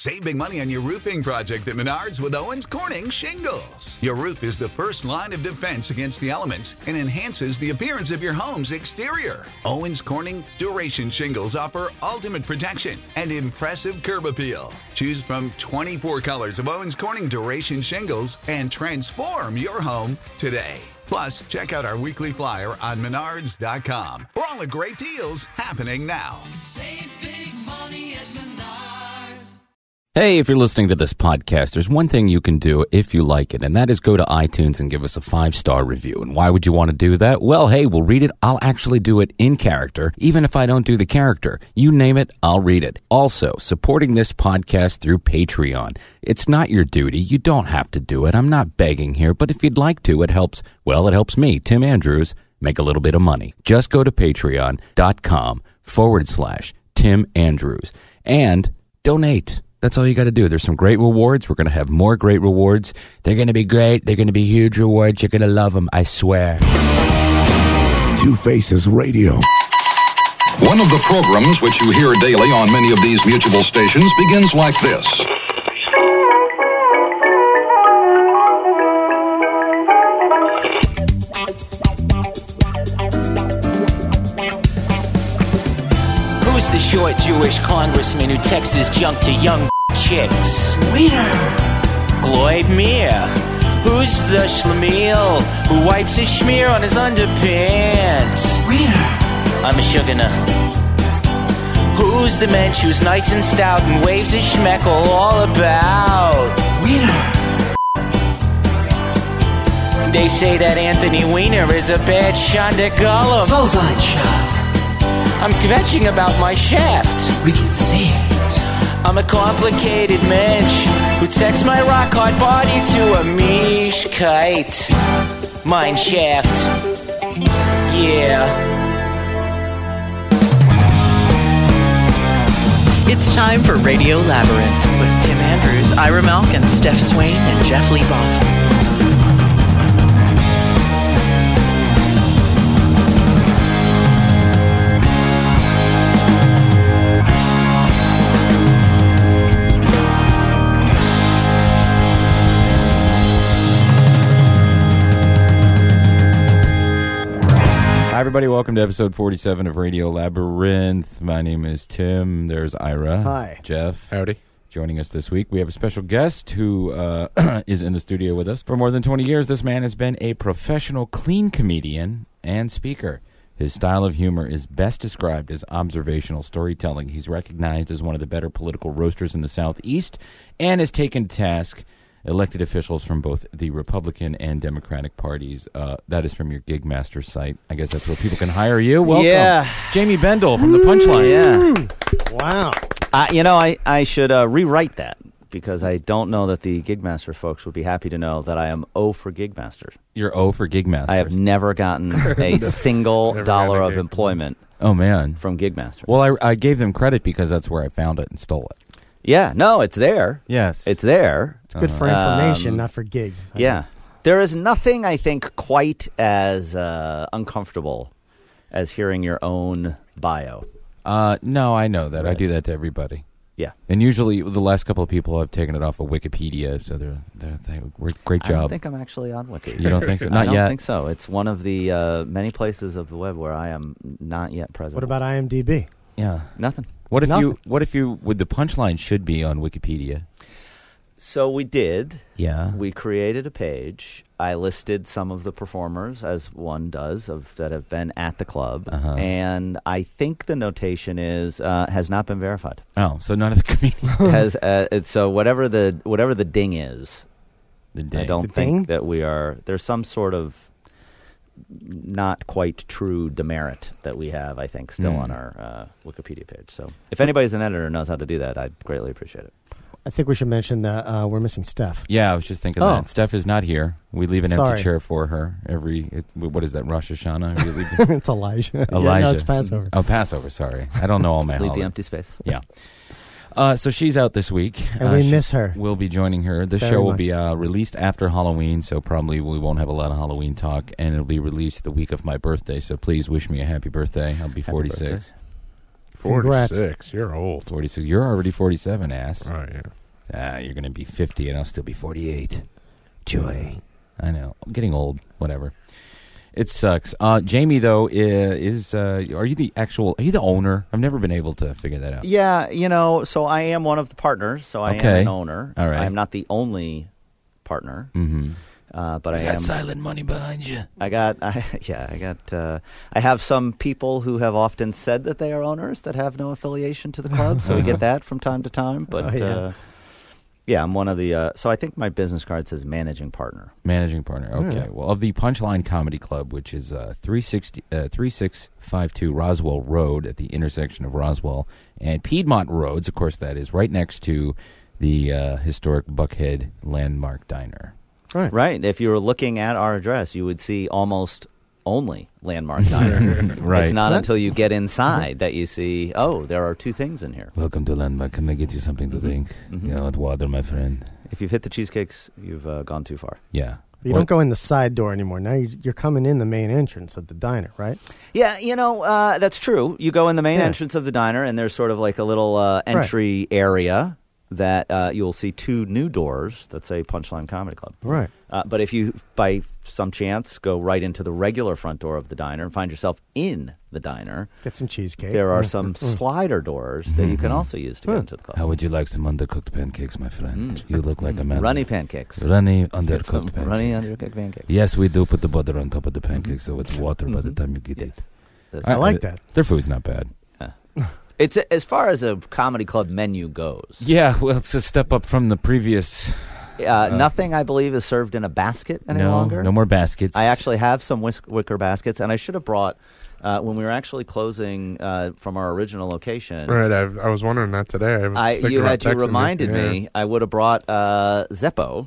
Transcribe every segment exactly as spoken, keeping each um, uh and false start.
Save big money on your roofing project at Menards with Owens Corning Shingles. Your roof is the first line of defense against the elements and enhances the appearance of your home's exterior. Owens Corning Duration Shingles offer ultimate protection and impressive curb appeal. Choose from twenty-four colors of Owens Corning Duration Shingles and transform your home today. Plus, check out our weekly flyer on menards dot com for all the great deals happening now. Save big money at Menards. Hey, if you're listening to this podcast, there's one thing you can do if you like it, and that is go to iTunes and give us a five-star review. And why would you want to do that? Well, hey, we'll read it. I'll actually do it in character, even if I don't do the character. You name it, I'll read it. Also, supporting this podcast through Patreon. It's not your duty. You don't have to do it. I'm not begging here, but if you'd like to, it helps. Well, it helps me, Tim Andrews, make a little bit of money. Just go to patreon.com forward slash Tim Andrews and donate. That's all you got to do. There's some great rewards. We're going to have more great rewards. They're going to be great. They're going to be huge rewards. You're going to love them, I swear. Two Faces Radio. One of the programs which you hear daily on many of these mutual stations begins like this. Who's the short Jewish congressman who texts his junk to young chicks? Reader. Gloyd Meir. Who's the schlemiel who wipes his schmear on his underpants? Reader. I'm a sugarna. Who's the mensch who's nice and stout and waves his schmeckle all about? Reader. They say that Anthony Weiner is a bad Shonda Gollum. I'm kvetching about my shaft. We can see it. I'm a complicated mensch who takes my rock hard body to a mish kite. Mine shaft. Yeah. It's time for Radio Labyrinth with Tim Andrews, Ira Malkin, Steph Swain, and Jeff Leboff. Hi, everybody. Welcome to episode forty-seven of Radio Labyrinth. My name is Tim. There's Ira. Hi. Jeff. Howdy. Joining us this week, we have a special guest who uh, is in the studio with us. For more than twenty years, this man has been a professional clean comedian and speaker. His style of humor is best described as observational storytelling. He's recognized as one of the better political roasters in the Southeast and has taken to task elected officials from both the Republican and Democratic parties. Uh, that is from your Gigmaster site. I guess that's where people can hire you. Welcome. Yeah. Jamie Bendel from The Punchline. Yeah. Wow. Uh, you know, I, I should uh, rewrite that because I don't know that the Gigmaster folks would be happy to know that I am O for Gigmaster. You're O for Gigmaster. I have never gotten a single Never dollar gotten a of gig. employment Oh, man. from Gigmaster. Well, I, I gave them credit because that's where I found it and stole it. Yeah, no, it's there. Yes. It's there. It's good for Uh, information, um, not for gigs. I Yeah. guess. There is nothing, I think, quite as uh, uncomfortable as hearing your own bio. Uh, no, I know that. I Right. do that to everybody. Yeah. And usually the last couple of people have taken it off of Wikipedia, so they're, they're, they're great I job. don't think I'm actually on Wiki. You don't think so? I Not don't yet? think so. It's one of the uh, many places of the web where I am not yet present. What about I M D B? Yeah. Nothing. What if you, Nothing. what if you, would the Punchline should be on Wikipedia? So we did. Yeah. We created a page. I listed some of the performers, as one does, of that have been at the club. Uh-huh. And I think the notation is uh, has not been verified. Oh, so none of the comedians. has uh, it's, so whatever the whatever the ding is, The I ding. don't The think ding? that we are. There's some sort of not quite true demerit that we have, I think, still Mm. on our uh, Wikipedia page. So if anybody's an editor and knows how to do that, I'd greatly appreciate it. I think we should mention that uh, we're missing Steph. Yeah, I was just thinking Oh. that. Steph is not here. We leave an Sorry. empty chair for her every, it, what is that, Rosh Hashanah? We leave- It's Elijah. Elijah. Yeah, no, it's Passover. Oh, Passover, sorry. I don't know all my Leave the holidays. empty space. Yeah. Uh, so she's out this week. And uh, we she- miss her. We'll be joining her. The Very show will much. be uh, released after Halloween, so probably we won't have a lot of Halloween talk, and it'll be released the week of my birthday, so please wish me a happy birthday. I'll be Happy forty-six. birthday. Congrats. forty-six. You're old. forty-six. You're already forty-seven, ass. Oh, yeah. Ah, you're going to be fifty, and I'll still be forty-eight. Joy. I know. I'm getting old. Whatever. It sucks. Uh, Jamie, though, is, uh, are you the actual, are you the owner? I've never been able to figure that out. Yeah, you know, so I am one of the partners, so I Okay. am an owner. All right. I'm not the only partner. Mm-hmm. Uh, but I I got am silent money behind you. I got, I, yeah, I got. Uh, I have some people who have often said that they are owners that have no affiliation to the club, so we get that from time to time. But Oh, yeah. uh, yeah, I'm one of the. Uh, so I think my business card says managing partner. Managing partner. Okay. Yeah. Well, of the Punchline Comedy Club, which is uh, three sixty, uh, thirty-six fifty-two Roswell Road at the intersection of Roswell and Piedmont Roads. Of course, that is right next to the uh, historic Buckhead Landmark Diner. Right. Right. If you were looking at our address, you would see almost only Landmark Diner. Right. It's not That- until you get inside that you see, oh, there are two things in here. Welcome to Landmark. Can I get you something to drink? Mhm. You know, with water, my friend. If you've hit the cheesecakes, you've uh, gone too far. Yeah. You What- don't go in the side door anymore. Now you- you're coming in the main entrance of the diner, right? Yeah, you know, uh, that's true. You go in the main Yeah. entrance of the diner, and there's sort of like a little uh, entry area that uh, you'll see two new doors that say Punchline Comedy Club. Right. Uh, but if you, by some chance, go right into the regular front door of the diner and find yourself in the diner, Get some cheesecake. there are Yeah. some Mm. slider doors that you can also use to get Hmm. into the club. How would you like some undercooked pancakes, my friend? Mm. You look like a man. Runny pancakes. Runny Get some undercooked pancakes. runny undercooked pancakes. Yes, we do put the butter on top of the pancakes, so it's water by the Mhm. time you get Yes. it. That's I right. like that. Their food's not bad. It's as far as a comedy club menu goes. Yeah, well, it's a step up from the previous. Uh, nothing, I believe, is served in a basket any no, longer. no more baskets. I actually have some whisk- wicker baskets, and I should have brought uh, when we were actually closing uh, from our original location. Right, I, I was wondering that today. I, was I, thinking you about had you texting reminded Yeah. me. I would have brought uh, Zeppo.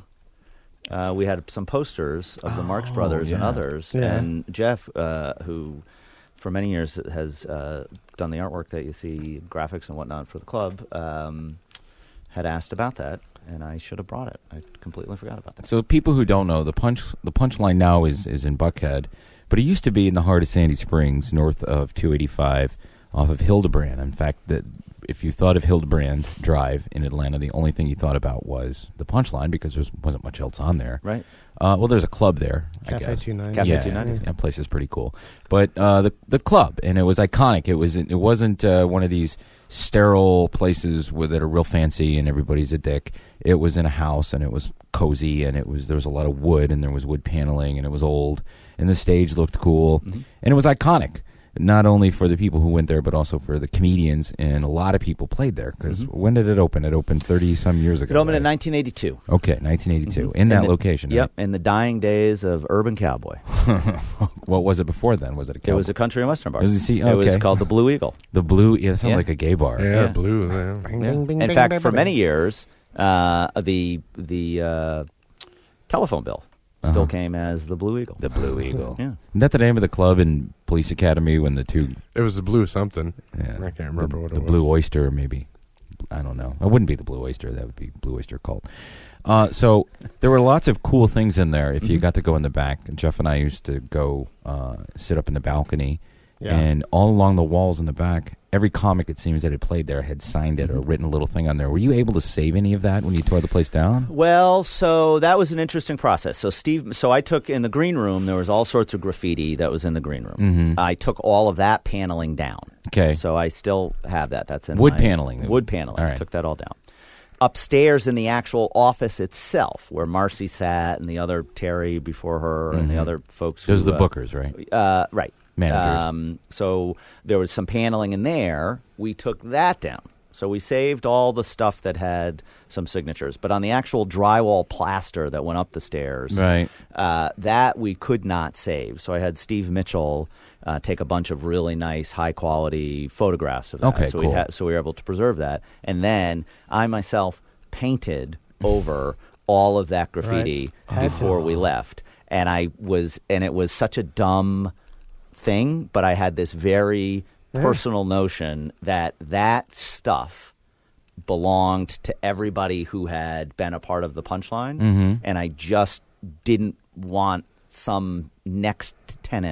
Uh, we had some posters of the Marx Brothers and yeah. others, Yeah. and Jeff, uh, who for many years has uh, done the artwork that you see, graphics and whatnot for the club, um, had asked about that, and I should have brought it. I completely forgot about that. So people who don't know, the punch the punchline now is is in Buckhead, but it used to be in the heart of Sandy Springs, north of two eighty-five, off of Hildebrand. In fact, that if you thought of Hildebrand Drive in Atlanta, the only thing you thought about was the punchline because there wasn't much else on there. Right. Uh, well, there's a club there, I Cafe guess. two ninety. Cafe yeah, two ninety. That place is pretty cool. But uh, the the club, and it was iconic. It was it wasn't uh, one of these sterile places where, that are real fancy and everybody's a dick. It was in a house, and it was cozy, and it was there was a lot of wood, and there was wood paneling, and it was old, and the stage looked cool, Mm-hmm. and it was iconic. Not only for the people who went there, but also for the comedians, and a lot of people played there. Because Mhm. when did it open? It opened thirty some years ago. It opened right? in nineteen eighty-two. Okay, nineteen eighty-two, Mhm. in that the- location. Yep, in the dying days of Urban Cowboy. Right? What was it before then? Was it a It cowboy? was a country and western bar. It was a C- It was okay. called the Blue Eagle. The Blue, yeah, that sounds Yeah. like a gay bar. Yeah, Yeah. blue. Yeah. Bing, Yeah. bing, bing, In bing, fact, bing, for bing. many years, uh, the the uh, telephone bill still Uh-huh. came as the Blue Eagle. The Blue Eagle. Yeah. Isn't that the name of the club in Police Academy when the two... It was the blue something. Yeah, I can't remember the, what it the was. Blue Oyster, maybe. I don't know. It wouldn't be the Blue Oyster. That would be Blue Oyster Cult. Uh, so there were lots of cool things in there if you Mhm. got to go in the back. And Jeff and I used to go uh, sit up in the balcony. Yeah. And all along the walls in the back, every comic, it seems, that had played there had signed it or Mm-hmm. written a little thing on there. Were you able to save any of that when you tore the place down? Well, so that was an interesting process. So Steve, so I took in the green room. There was all sorts of graffiti that was in the green room. Mhm. I took all of that paneling down. Okay. So I still have that. That's in Wood my- paneling. Wood paneling. All right. Took that all down. Upstairs in the actual office itself, where Marcy sat and the other Terry before her and the Mhm. other folks. Those who, are the uh, bookers, right? Uh, right. Managers. Um, so there was some paneling in there. We took that down. So we saved all the stuff that had some signatures. But on the actual drywall plaster that went up the stairs, Right. uh, that we could not save. So I had Steve Mitchell uh, take a bunch of really nice, high-quality photographs of that. Okay, so, cool. we so we were able to preserve that. And then I myself painted over all of that graffiti Right. Had before to. we left. And I was, and it was such a dumb thing, but I had this very Yeah. personal notion that that stuff belonged to everybody who had been a part of the Punchline, Mhm. and I just didn't want some next tenant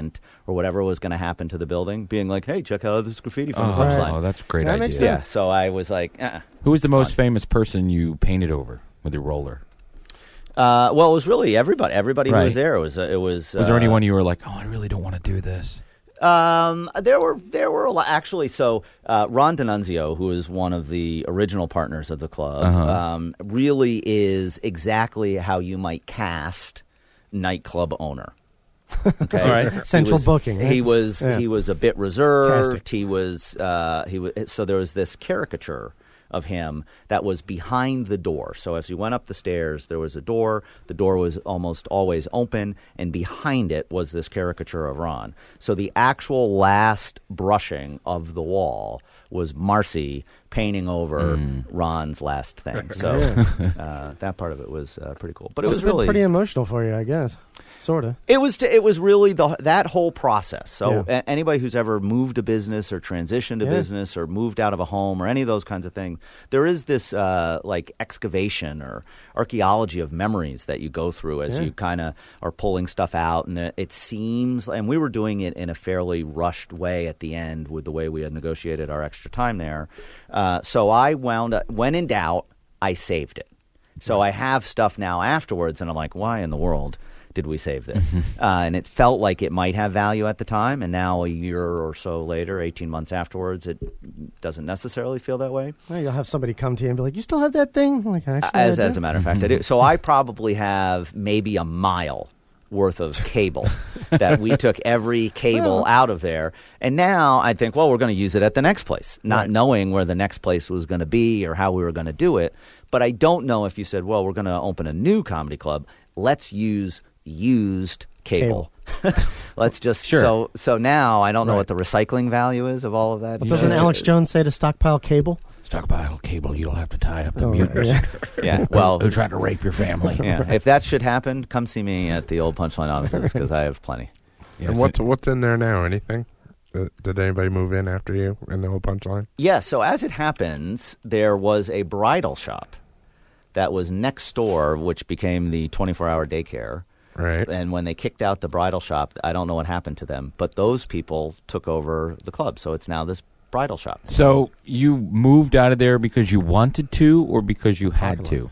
or whatever was going to happen to the building, being like, "Hey, check out this graffiti from Oh, the punchline." oh, that's a great That idea. makes Yeah. sense. So I was like, uh-uh. Who was the It's most fun. famous person you painted over with your roller? Uh, well, it was really everybody. Everybody who Right. was there. It was. Uh, it was. Was there uh, anyone you were like, oh, I really don't want to do this? Um, there were there were a lot actually. So uh, Ron D'Annunzio, who is one of the original partners of the club, Uh-huh. um, really is exactly how you might cast nightclub owner. Okay, All right. He Central was- booking, right? He was Yeah. he was a bit reserved. Casting. He was uh, he was so there was this caricature of him that was behind the door. So as you went up the stairs, there was a door. The door was almost always open, and behind it was this caricature of Ron. So the actual last brushing of the wall was Marcy painting over Ron's last thing. So uh, that part of it was uh, pretty cool. But it Must was have been really pretty emotional for you, I guess. Sort of. it was it was really the that whole process. So Yeah. a- anybody who's ever moved a business or transitioned a Yeah. business or moved out of a home or any of those kinds of things, there is this uh, like excavation or archaeology of memories that you go through as Yeah. you kind of are pulling stuff out, and it, it seems. And we were doing it in a fairly rushed way at the end with the way we had negotiated our extra time there. Uh, so I wound up when in doubt, I saved it. So I have stuff now afterwards, and I'm like, why in the world did we save this? uh, and it felt like it might have value at the time, and now a year or so later, eighteen months afterwards, it doesn't necessarily feel that way. Well, you'll have somebody come to you and be like, "You still have that thing?" Like, actually, As I do. as a matter of fact, I do. So I probably have maybe a mile worth of cable that we took every cable Well. out of there, and now I think, well, we're going to use it at the next place, not Right. knowing where the next place was going to be or how we were going to do it. But I don't know if you said, well, we're going to open a new comedy club. Let's use used cable. Let's just Sure. so so now I don't know Right. what the recycling value is of all of that. But doesn't Yeah. Alex Jones say to stockpile cable? Stockpile cable, you'll have to tie up the Oh, mutants yeah. Yeah, well, who tried to rape your family. yeah. If that should happen, come see me at the old Punchline offices because I have plenty. Yes, and what's what's in there now? Anything? Uh, did anybody move in after you in the old punchline? Yeah, so as it happens, there was a bridal shop that was next door, which became the twenty-four hour daycare. Right. And when they kicked out the bridal shop, I don't know what happened to them, but those people took over the club. So it's now this bridal shop. So you moved out of there because you wanted to or because you had to?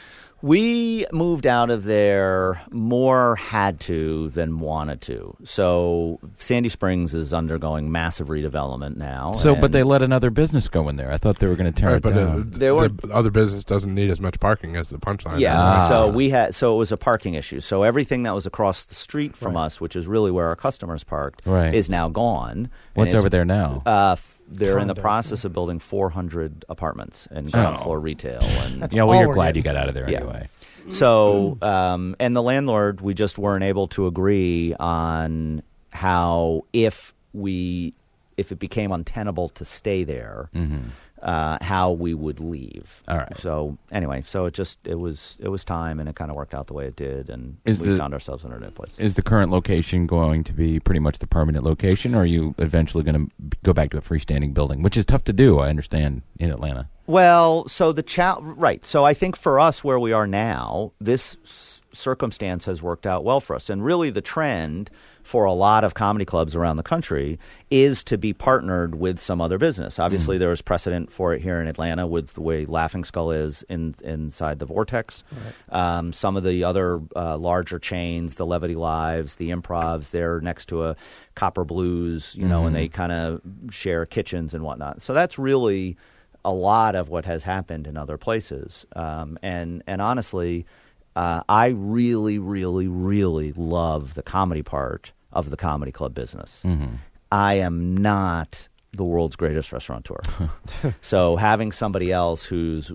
We moved out of there more had to than wanted to. So Sandy Springs is undergoing massive redevelopment now. So, but and- they let another business go in there. I thought they were going to tear Right, it but uh, down. There were- the other business doesn't need as much parking as the punchline. Yeah, Ah. so we had so it was a parking issue. So everything that was across the street from Right. us, which is really where our customers parked, Right. is now gone. What's And over it's- there now? Uh, f- they're in the Condos, process of building four hundred apartments and ground Oh. floor retail. And That's yeah, well, all you're we're glad getting. you got out of there Yeah. anyway. So, um, and the landlord, we just weren't able to agree on how if we if it became untenable to stay there, uh, how we would leave. All right. So anyway, so it just it was it was time, and it kind of worked out the way it did, and Is we the- found ourselves in a new place. Is the current location going to be pretty much the permanent location, or are you eventually going to go back to a freestanding building, which is tough to do, I understand, in Atlanta? Well, so the cha- right. So I think for us, where we are now, this s- circumstance has worked out well for us, and really the trend for a lot of comedy clubs around the country is to be partnered with some other business. Obviously, there is precedent for it here in Atlanta with the way Laughing Skull is in, inside the Vortex. Um, some of the other uh, larger chains, the Levity Lives, the Improvs, they're next to a Copper Blues, you know, and they kind of share kitchens and whatnot. So that's really a lot of what has happened in other places. Um, and and honestly, uh, I really, really, really love the comedy part of the comedy club business. I am not the world's greatest restaurateur. So having somebody else who's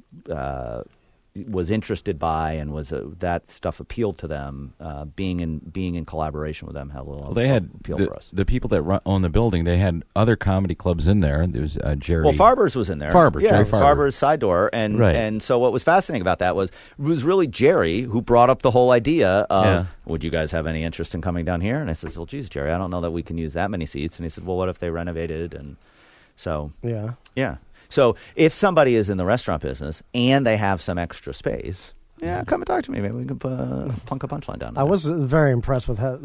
uh, was interested by and was uh, that stuff appealed to them, uh, being in being in collaboration with them had a little Well, they had appeal the, for us. the people that run, own the building. They had other comedy clubs in there. There was uh, Jerry. Well, Farber's was in there. Farber's, yeah, Jerry Farber. Farber's side door, and Right. and so what was fascinating about that was it was really Jerry who brought up the whole idea of, Yeah. would you guys have any interest in coming down here? And I said, well, geez, Jerry, I don't know that we can use that many seats. And he said, well, what if they renovated? And so Yeah. yeah, so if somebody is in the restaurant business and they have some extra space, yeah, come and talk to me. Maybe we can put, uh, plunk a punchline down. I was uh, very impressed with how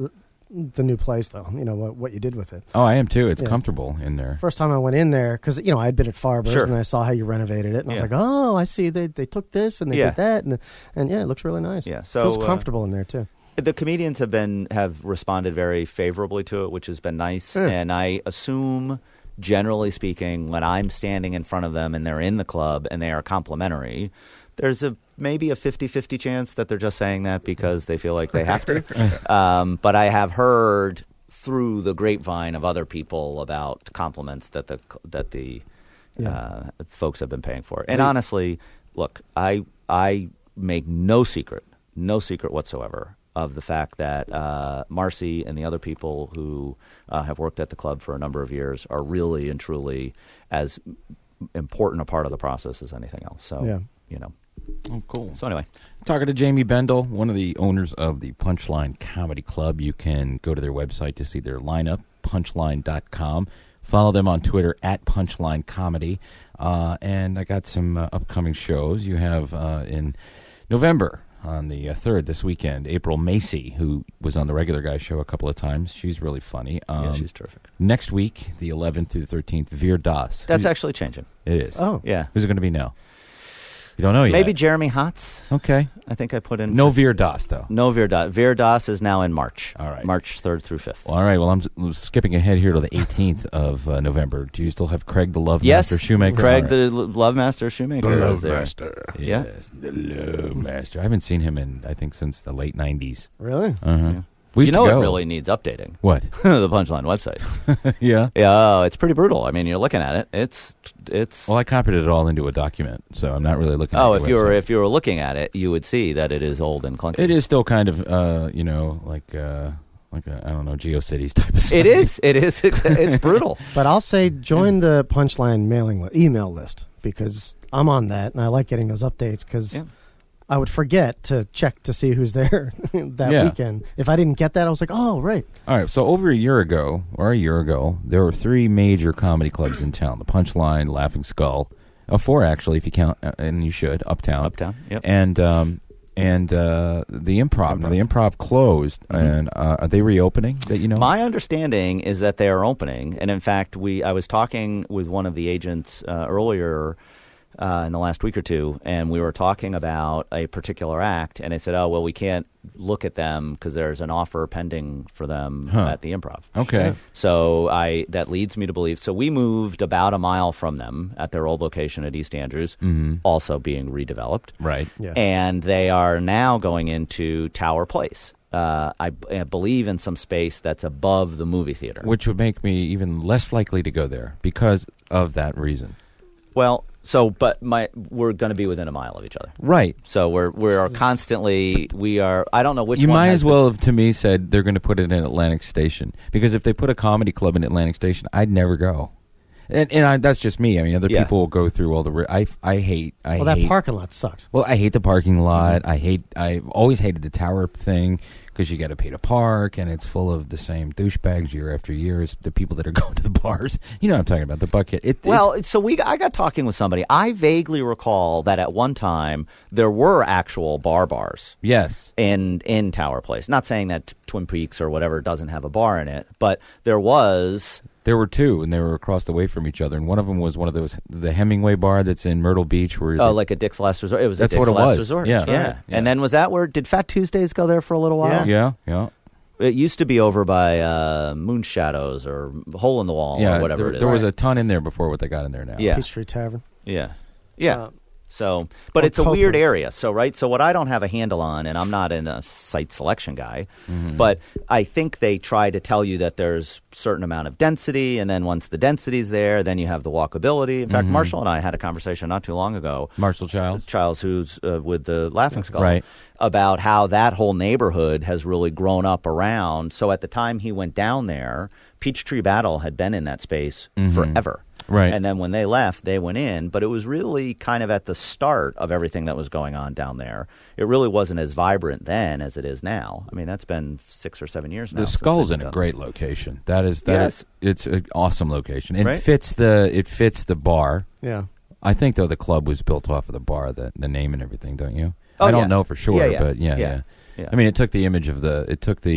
the new place, though. You know what what you did with it. Oh, I am too. It's Yeah. comfortable in there. First time I went in there, because you know I'd been at Farber's Sure. and I saw how you renovated it, and I Yeah. was like, oh, I see. They they took this and they Yeah. did that, and and yeah, it looks really nice. Yeah, so, feels uh, comfortable in there too. The comedians have been have responded very favorably to it, which has been nice. Yeah. And I assume, generally speaking, when I'm standing in front of them and they're in the club and they are complimentary, there's a maybe a fifty-fifty chance that they're just saying that because they feel like they have to. um, but I have heard through the grapevine of other people about compliments that the that the Yeah. uh, folks have been paying for. And honestly, look, I I make no secret, no secret whatsoever of the fact that uh, Marcy and the other people who uh, have worked at the club for a number of years are really and truly as important a part of the process as anything else. So, Yeah. you know. Oh, cool. So anyway, Talking to Jamie Bendel, one of the owners of the Punchline Comedy Club. You can go to their website to see their lineup, punchline dot com. Follow them on Twitter at Punchline Comedy. Uh, and I got some uh, upcoming shows. You have uh, in November on the uh, third this weekend, April Macy, who was on the Regular Guy show a couple of times. She's really funny. Um, yeah, she's terrific. Next week, the eleventh through the thirteenth, Veer Das. That's Who's- actually changing. It is. Oh, Yeah. Who's it going to be now? You don't know yet. Maybe Jeremy Hotz. Okay. I think I put in. No Veer Das, though. No Veer Das. Veer Das is now in March. All right. March third through fifth. Well, all right. Well, I'm, I'm skipping ahead here to the eighteenth of uh, November. Do you still have Craig the Love yes, Master Shoemaker? Craig All right. the L- Love Master Shoemaker The is Love there. Master. Yeah. Yes, the Love Master. I haven't seen him in, I think, since the late nineties. really? Uh-huh. Yeah. We You used know to go. it really needs updating. What? The Punchline website. Yeah. Yeah, oh, it's pretty brutal. I mean, you're looking at it. It's it's. Well, I copied it all into a document, so I'm not really looking oh, at if your you were website. if you were looking at it, you would see that it is old and clunky. It is still kind of, uh, you know, like, uh, like a, I don't know, GeoCities type of site. It is. It is. It's, it's brutal. But I'll say join the Punchline mailing li- email list because I'm on that and I like getting those updates because Yeah. I would forget to check to see who's there that Yeah. weekend. If I didn't get that, I was like, oh, right. All right, so over a year ago, or a year ago, there were three major comedy clubs in town: the Punchline, Laughing Skull, uh, four actually, if you count, uh, and you should, Uptown, Uptown, yep. and um, and uh, the Improv. Now, the Improv closed, and uh, are they reopening? That you know, My understanding is that they are opening, and in fact, we I was talking with one of the agents uh, earlier uh, in the last week or two, and we were talking about a particular act, and they said, "Oh, well, we can't look at them because there's an offer pending for them Huh. at the Improv." okay, So I that leads me to believe. So we moved about a mile from them at their old location at East Andrews, also being redeveloped. right, Yeah. And they are now going into Tower Place. Uh, I, I believe in some space that's above the movie theater. which would make me even less likely to go there because of that reason. Well, so but my we're going to be within a mile of each other. Right. So we're we are constantly we are. I don't know which You one might has as well have, to me, said they're going to put it in Atlantic Station because if they put a comedy club in Atlantic Station, I'd never go. And, and I, that's just me. I mean, other Yeah. people will go through all the. Ri- I I hate. I Well, that hate, parking lot sucks. Well, I hate the parking lot. I hate. I've always hated the tower thing because you got to pay to park, and it's full of the same douchebags year after year. It's the people that are going to the bars. You know what I'm talking about? The bucket. It, Well, so we I got talking with somebody. I vaguely recall that at one time there were actual bar bars. yes. in in Tower Place. Not saying that Twin Peaks or whatever doesn't have a bar in it, but there was. There were two, and they were across the way from each other. And one of them was one of those, the Hemingway bar that's in Myrtle Beach. Where Oh, they- like a Dick's Last Resort. It was That's a Dick's what it Last was. Resort. Yeah. yeah. Right. Yeah. And then was that where did Fat Tuesdays go there for a little while? yeah, yeah. It used to be over by uh, Moon Shadows or Hole in the Wall Yeah, or whatever there, it is. there was a ton in there before what they got in there now. Yeah. Peachtree Tavern. Yeah. Yeah. Uh, So, but or it's a weird Copers. area. So, right. So, what I don't have a handle on, and I'm not in a site selection guy, Mm-hmm. but I think they try to tell you that there's certain amount of density, and then once the density's there, then you have the walkability. In fact, Mm-hmm. Marshall and I had a conversation not too long ago. Marshall Childs. Childs, who's uh, with the Laughing Skull, Right. about how that whole neighborhood has really grown up around. So, at the time he went down there, Peachtree Battle had been in that space forever. Right. And then when they left, they went in. But it was really kind of at the start of everything that was going on down there. It really wasn't as vibrant then as it is now. I mean, that's been six or seven years now. The since Skull's they've in a done great location. That is that Yes. is it's an awesome location. It Right. fits the it fits the bar. Yeah. I think though the club was built off of the bar, the the name and everything, don't you? Oh, I don't yeah. know for sure, Yeah, yeah. but yeah, Yeah. yeah, Yeah. I mean, it took the image of the it took the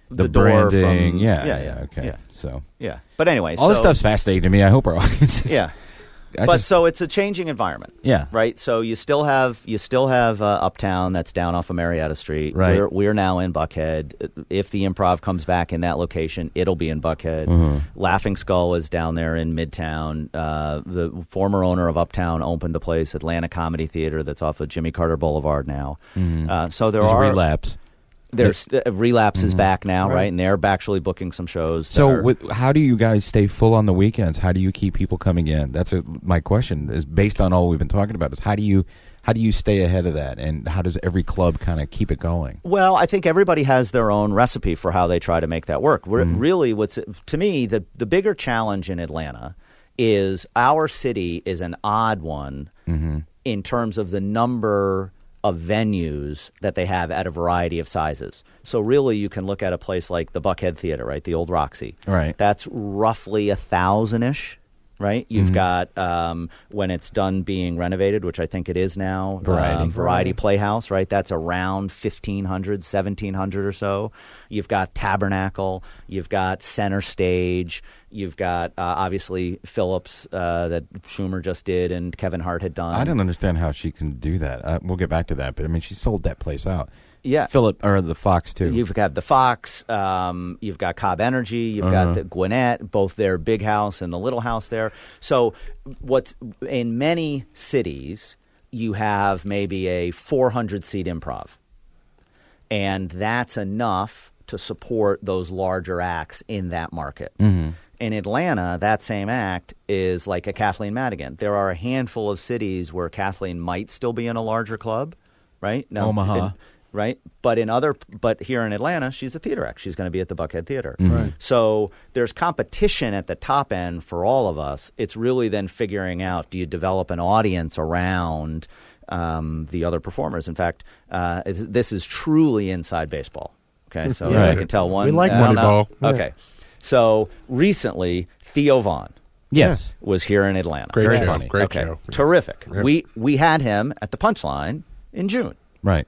the, the door branding. from yeah, yeah, yeah, okay. yeah. So Yeah, but anyway, all so, this stuff's fascinating to me. I hope our audience is. Yeah. I but just- so it's a changing environment. Yeah. Right. So you still have you still have uh, Uptown that's down off of Marietta Street. Right. We're, we're now in Buckhead. If the Improv comes back in that location, it'll be in Buckhead. Mm-hmm. Laughing Skull is down there in Midtown. Uh, the former owner of Uptown opened a place, Atlanta Comedy Theater, that's off of Jimmy Carter Boulevard now. Mhm. Uh, so there There's are relapse. There's uh, Relapse is Mhm. back now, right. Right. And they're actually booking some shows. that So, are- with, how do you guys stay full on the weekends? How do you keep people coming in? That's a, my question. Is based on all we've been talking about. Is how do you how do you stay ahead of that, and how does every club kind of keep it going? Well, I think everybody has their own recipe for how they try to make that work. We're, Mhm. Really, what's to me the the bigger challenge in Atlanta is our city is an odd one Mhm. in terms of the number of venues that they have at a variety of sizes. So really, you can look at a place like the Buckhead Theater, right, the old Roxy. Right. That's roughly a thousand-ish. Right, you've Mhm. got um, when it's done being renovated, which I think it is now. Variety. uh, Variety Playhouse, right? That's around fifteen hundred, seventeen hundred or so. You've got Tabernacle. You've got Center Stage. You've got uh, obviously Phillips uh, that Schumer just did and Kevin Hart had done. I don't understand how she can do that. Uh, we'll get back to that, but I mean, she sold that place out. Yeah. Philip or the Fox too. You've got the Fox, um, you've got Cobb Energy, you've Uh-huh. got the Gwinnett, both their big house and the little house there. So, what's in many cities, you have maybe a four hundred seat Improv, and that's enough to support those larger acts in that market. Mhm. In Atlanta, that same act is like a Kathleen Madigan. There are a handful of cities where Kathleen might still be in a larger club, right? Now, Omaha. in- right? But in other, but here in Atlanta, she's a theater act. She's going to be at the Buckhead Theater. Mhm. Right. So there's competition at the top end for all of us. It's really then figuring out, do you develop an audience around um, the other performers? In fact, uh, it's- this is truly inside baseball. Okay, so Yeah. I can tell one. We like I don't know. Moneyball. Yeah. Okay, so recently, Theo Vaughn Yes. was here in Atlanta. Great Very show. funny. Great okay, show. terrific. Yep. We we had him at the Punchline in June. Right.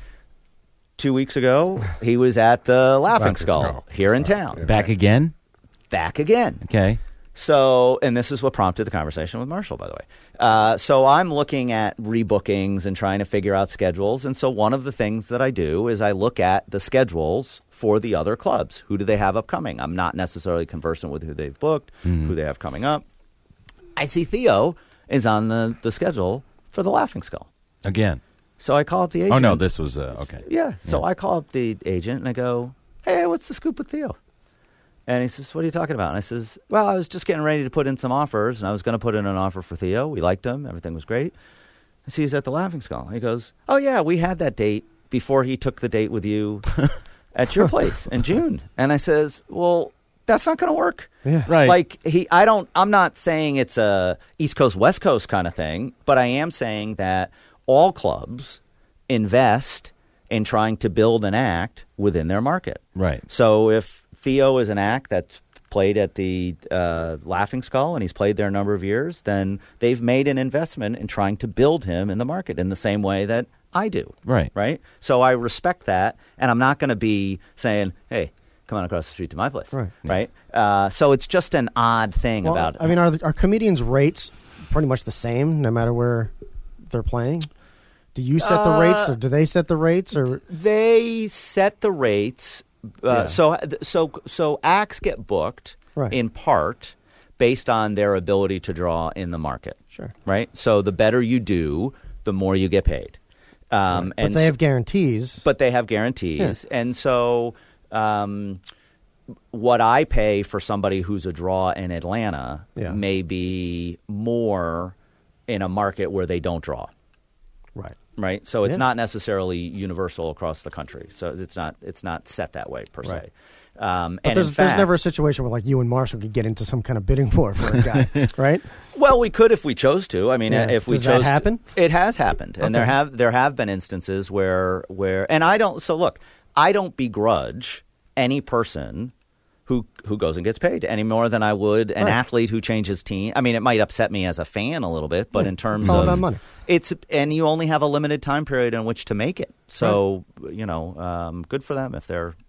Two weeks ago, he was at the Laughing Laughing Skull Skull. here in Sorry. town. Yeah. Back again. Back again. Okay. So, and this is what prompted the conversation with Marshall, by the way. Uh, so I'm looking at rebookings and trying to figure out schedules. And so one of the things that I do is I look at the schedules for the other clubs. Who do they have upcoming? I'm not necessarily conversant with who they've booked, who they have coming up. I see Theo is on the, the schedule for the Laughing Skull. Again. So I call up the agent. Oh no, this was uh, okay. Yeah. So Yeah. I call up the agent and I go, hey, what's the scoop with Theo? And he says, what are you talking about? And I says, well, I was just getting ready to put in some offers, and I was going to put in an offer for Theo. We liked him. Everything was great. I see he's at the Laughing Skull. He goes, oh, yeah, we had that date before he took the date with you at your place in June. And I says, well, that's not going to work. Yeah. Right. Like, he, I don't, I'm not saying it's a East Coast, West Coast kind of thing, but I am saying that all clubs invest in trying to build an act within their market. Right. So if Theo is an act that's played at the uh, Laughing Skull and he's played there a number of years, then they've made an investment in trying to build him in the market in the same way that I do. Right. Right? So I respect that, and I'm not going to be saying, hey, come on across the street to my place. Right. Right? Uh, so it's just an odd thing Well, about it. I mean, are, the, are comedians' rates pretty much the same no matter where they're playing? Do you set the rates, or do they set the rates, or They set the rates. Uh, Yeah. So, so, so acts get booked Right. in part based on their ability to draw in the market. Sure. Right. So the better you do, the more you get paid. Um, but and they s- have guarantees? but they have guarantees, and so um, what I pay for somebody who's a draw in Atlanta Yeah. may be more in a market where they don't draw. Right. Right, so it's Yeah. not necessarily universal across the country. So it's not it's not set that way per se. Right. Um, But and there's in there's fact, never a situation where like you and Marshall could get into some kind of bidding war for a guy, right? well, we could if we chose to. I mean, Yeah. if we Does that chose, to- happen? it has happened, and there Okay. have there have been instances where where and I don't. So look, I don't begrudge any person who who goes and gets paid any more than I would an Right. athlete who changes team. I mean, it might upset me as a fan a little bit, but Yeah. in terms It's all of about money. it's and you only have a limited time period in which to make it. So you know, um, good for them if they're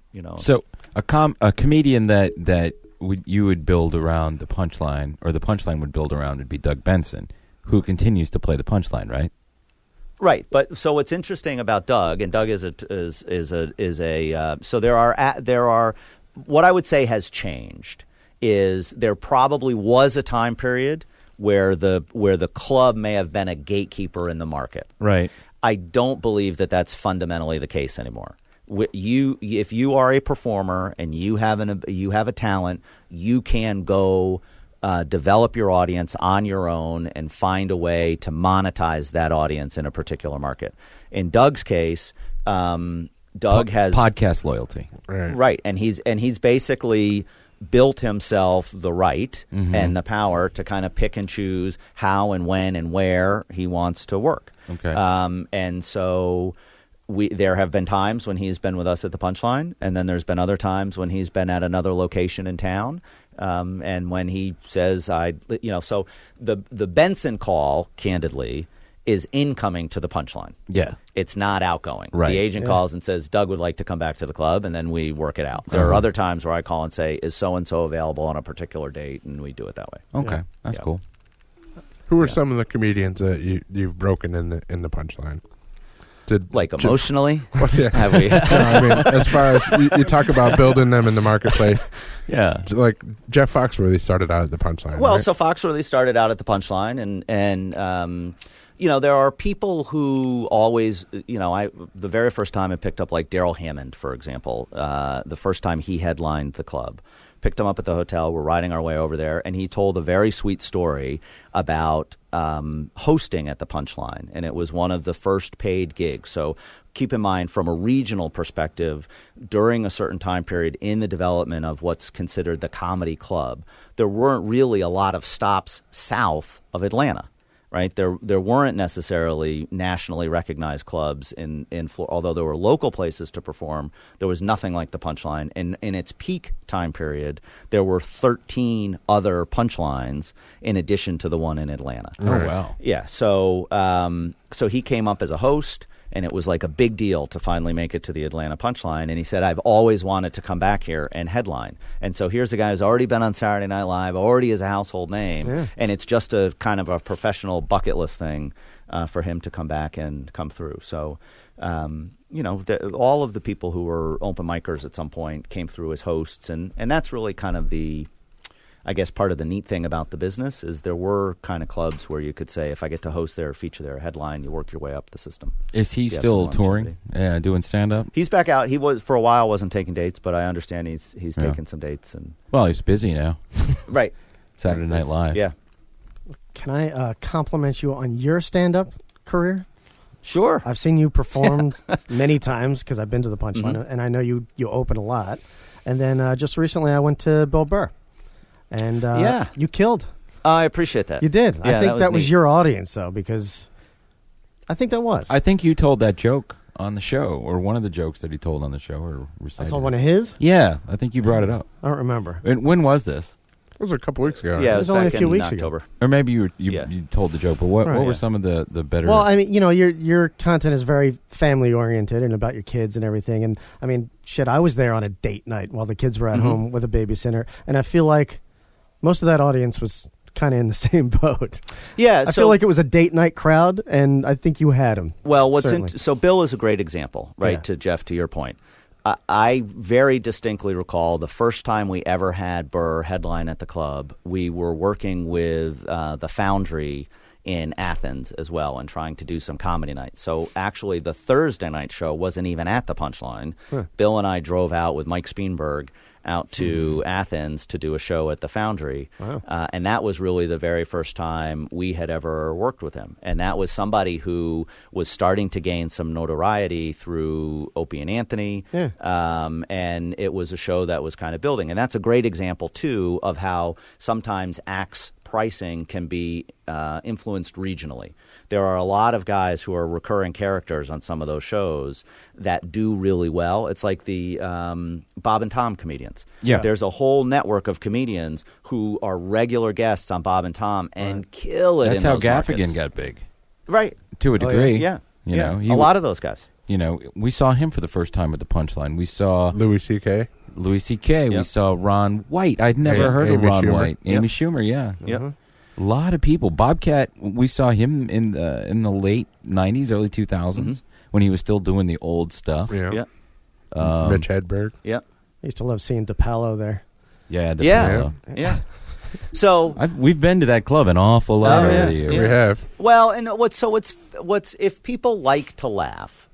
you know. So a com a comedian that that would you would build around the punchline, or the punchline would build around, would be Doug Benson, who continues to play the punchline, right? Right, but so what's interesting about Doug, and Doug is a is is a is a uh, so there are a, there are what I would say has changed is there probably was a time period where the where the club may have been a gatekeeper in the market. Right. I don't believe that that's fundamentally the case anymore. You, if you are a performer and you have an you have a talent, you can go uh, develop your audience on your own and find a way to monetize that audience in a particular market. In Doug's case, um, Doug Po- has podcast loyalty, Right. right, and he's and he's basically built himself the right Mhm. and the power to kind of pick and choose how and when and where he wants to work. Okay. Um, and so we there have been times when he's been with us at the Punchline, and then there's been other times when he's been at another location in town. Um, and when he says, I, you know, so the the Benson call, candidly, is incoming to the Punchline. Yeah. It's not outgoing. Right. The agent Yeah. calls and says, Doug would like to come back to the club, and then we work it out. There are other times where I call and say, is so-and-so available on a particular date, and we do it that way. Okay, Yeah. that's Yeah. cool. Who are Yeah. some of the comedians that you you've broken in the in the punchline? Did Like Jeff- emotionally? Well, yeah. Have we? No, I mean, as far as you, you talk about building them in the marketplace, Yeah. like Jeff Foxworthy started out at the Punchline. Well, right? so Foxworthy started out at the Punchline, and and um, you know there are people who always, you know, I the very first time I picked up like Daryl Hammond, for example, uh, the first time he headlined the club, picked him up at the hotel. We're riding our way over there, and he told a very sweet story about um, hosting at the Punchline, and it was one of the first paid gigs. So keep in mind, from a regional perspective, during a certain time period in the development of what's considered the comedy club, there weren't really a lot of stops south of Atlanta. Right, there there weren't necessarily nationally recognized clubs in in Florida. Although there were local places to perform, there was nothing like the Punchline. And in its peak time period, there were thirteen other Punchlines in addition to the one in Atlanta. Oh, wow. Yeah, so um, so he came up as a host, and it was like a big deal to finally make it to the Atlanta Punchline. And he said, I've always wanted to come back here and headline. And so here's a guy who's already been on Saturday Night Live, already is a household name, Yeah. and it's just a kind of a professional bucket list thing uh, for him to come back and come through. So, um, you know, the, all of the people who were open micers at some point came through as hosts, and, and that's really kind of the, I guess, part of the neat thing about the business is there were kind of clubs where you could say, if I get to host there, feature there, headline, you work your way up the system. Is he You have still some touring? longevity. Yeah, doing stand up? He's back out. He was for a while wasn't taking dates, but I understand he's he's Yeah. taking some dates and Well, he's busy now. right. Saturday Night Live. Yeah, Can I uh, compliment you on your stand-up career? sure. I've seen you perform many times because I've been to the Punchline, Mhm. and I know you you open a lot. And then uh, just recently, I went to Bill Burr, and uh, Yeah. you killed. I appreciate that. You did. I Yeah, think that that was was, neat. your audience, though, because I think that was. I think you told that joke on the show, or one of the jokes that he told on the show, or I recited. told one of his. Yeah, I think you brought it up. I don't remember. And when was this? it was a couple weeks ago. Yeah, it It was, was only back a few in weeks ago. October. Or maybe you you, Yeah. you told the joke, but what, Right, what were yeah. some of the, the better... Well, I mean, you know, your your content is very family oriented and about your kids and everything. And I mean, shit, I was there on a date night while the kids were at Mhm. home with a babysitter, and I feel like most of that audience was kind of in the same boat. Yeah, I so feel like it was a date night crowd, and I think you had them. well, what's in, certainly. so Bill is a great example, right? Yeah. To Jeff, to your point. I, I very distinctly recall the first time we ever had Burr headline at the club. We were working with uh, the Foundry in Athens as well and trying to do some comedy nights. So actually the Thursday night show wasn't even at the Punchline. Huh. Bill and I drove out with Mike Spienberg out to Athens to do a show at the Foundry. Wow. Uh, and that was really the very first time we had ever worked with him. And that was somebody who was starting to gain some notoriety through Opie and Anthony. Yeah. Um, and it was a show that was kind of building. And that's a great example, too, of how sometimes acts pricing can be uh, influenced regionally. There are a lot of guys who are recurring characters on some of those shows that do really well. It's like the um, Bob and Tom comedians. Yeah. There's a whole network of comedians who are regular guests on Bob and Tom and kill it That's in how those Gaffigan markets. got big, Right. to a Oh, yeah. degree. Yeah. You yeah. know, he a lot of those guys. You know, we saw him for the first time at the Punchline. We saw Louis C K Louis C K We Yep. saw Ron White. I'd never Yeah, heard of Amy Ron Schumer. White. Yep. Amy Schumer, yeah. Yep. A lot of people. Bobcat, we saw him in the in the late nineties, early two thousands, when he was still doing the old stuff. Yeah. Yeah. Um, Mitch Hedberg. Yeah. I used to love seeing DePalo there. Yeah, the Yeah. Pillow. Yeah. So I've, we've been to that club an awful lot Oh, over yeah. the years. We have. Well, and what's so what's what's if people like to laugh,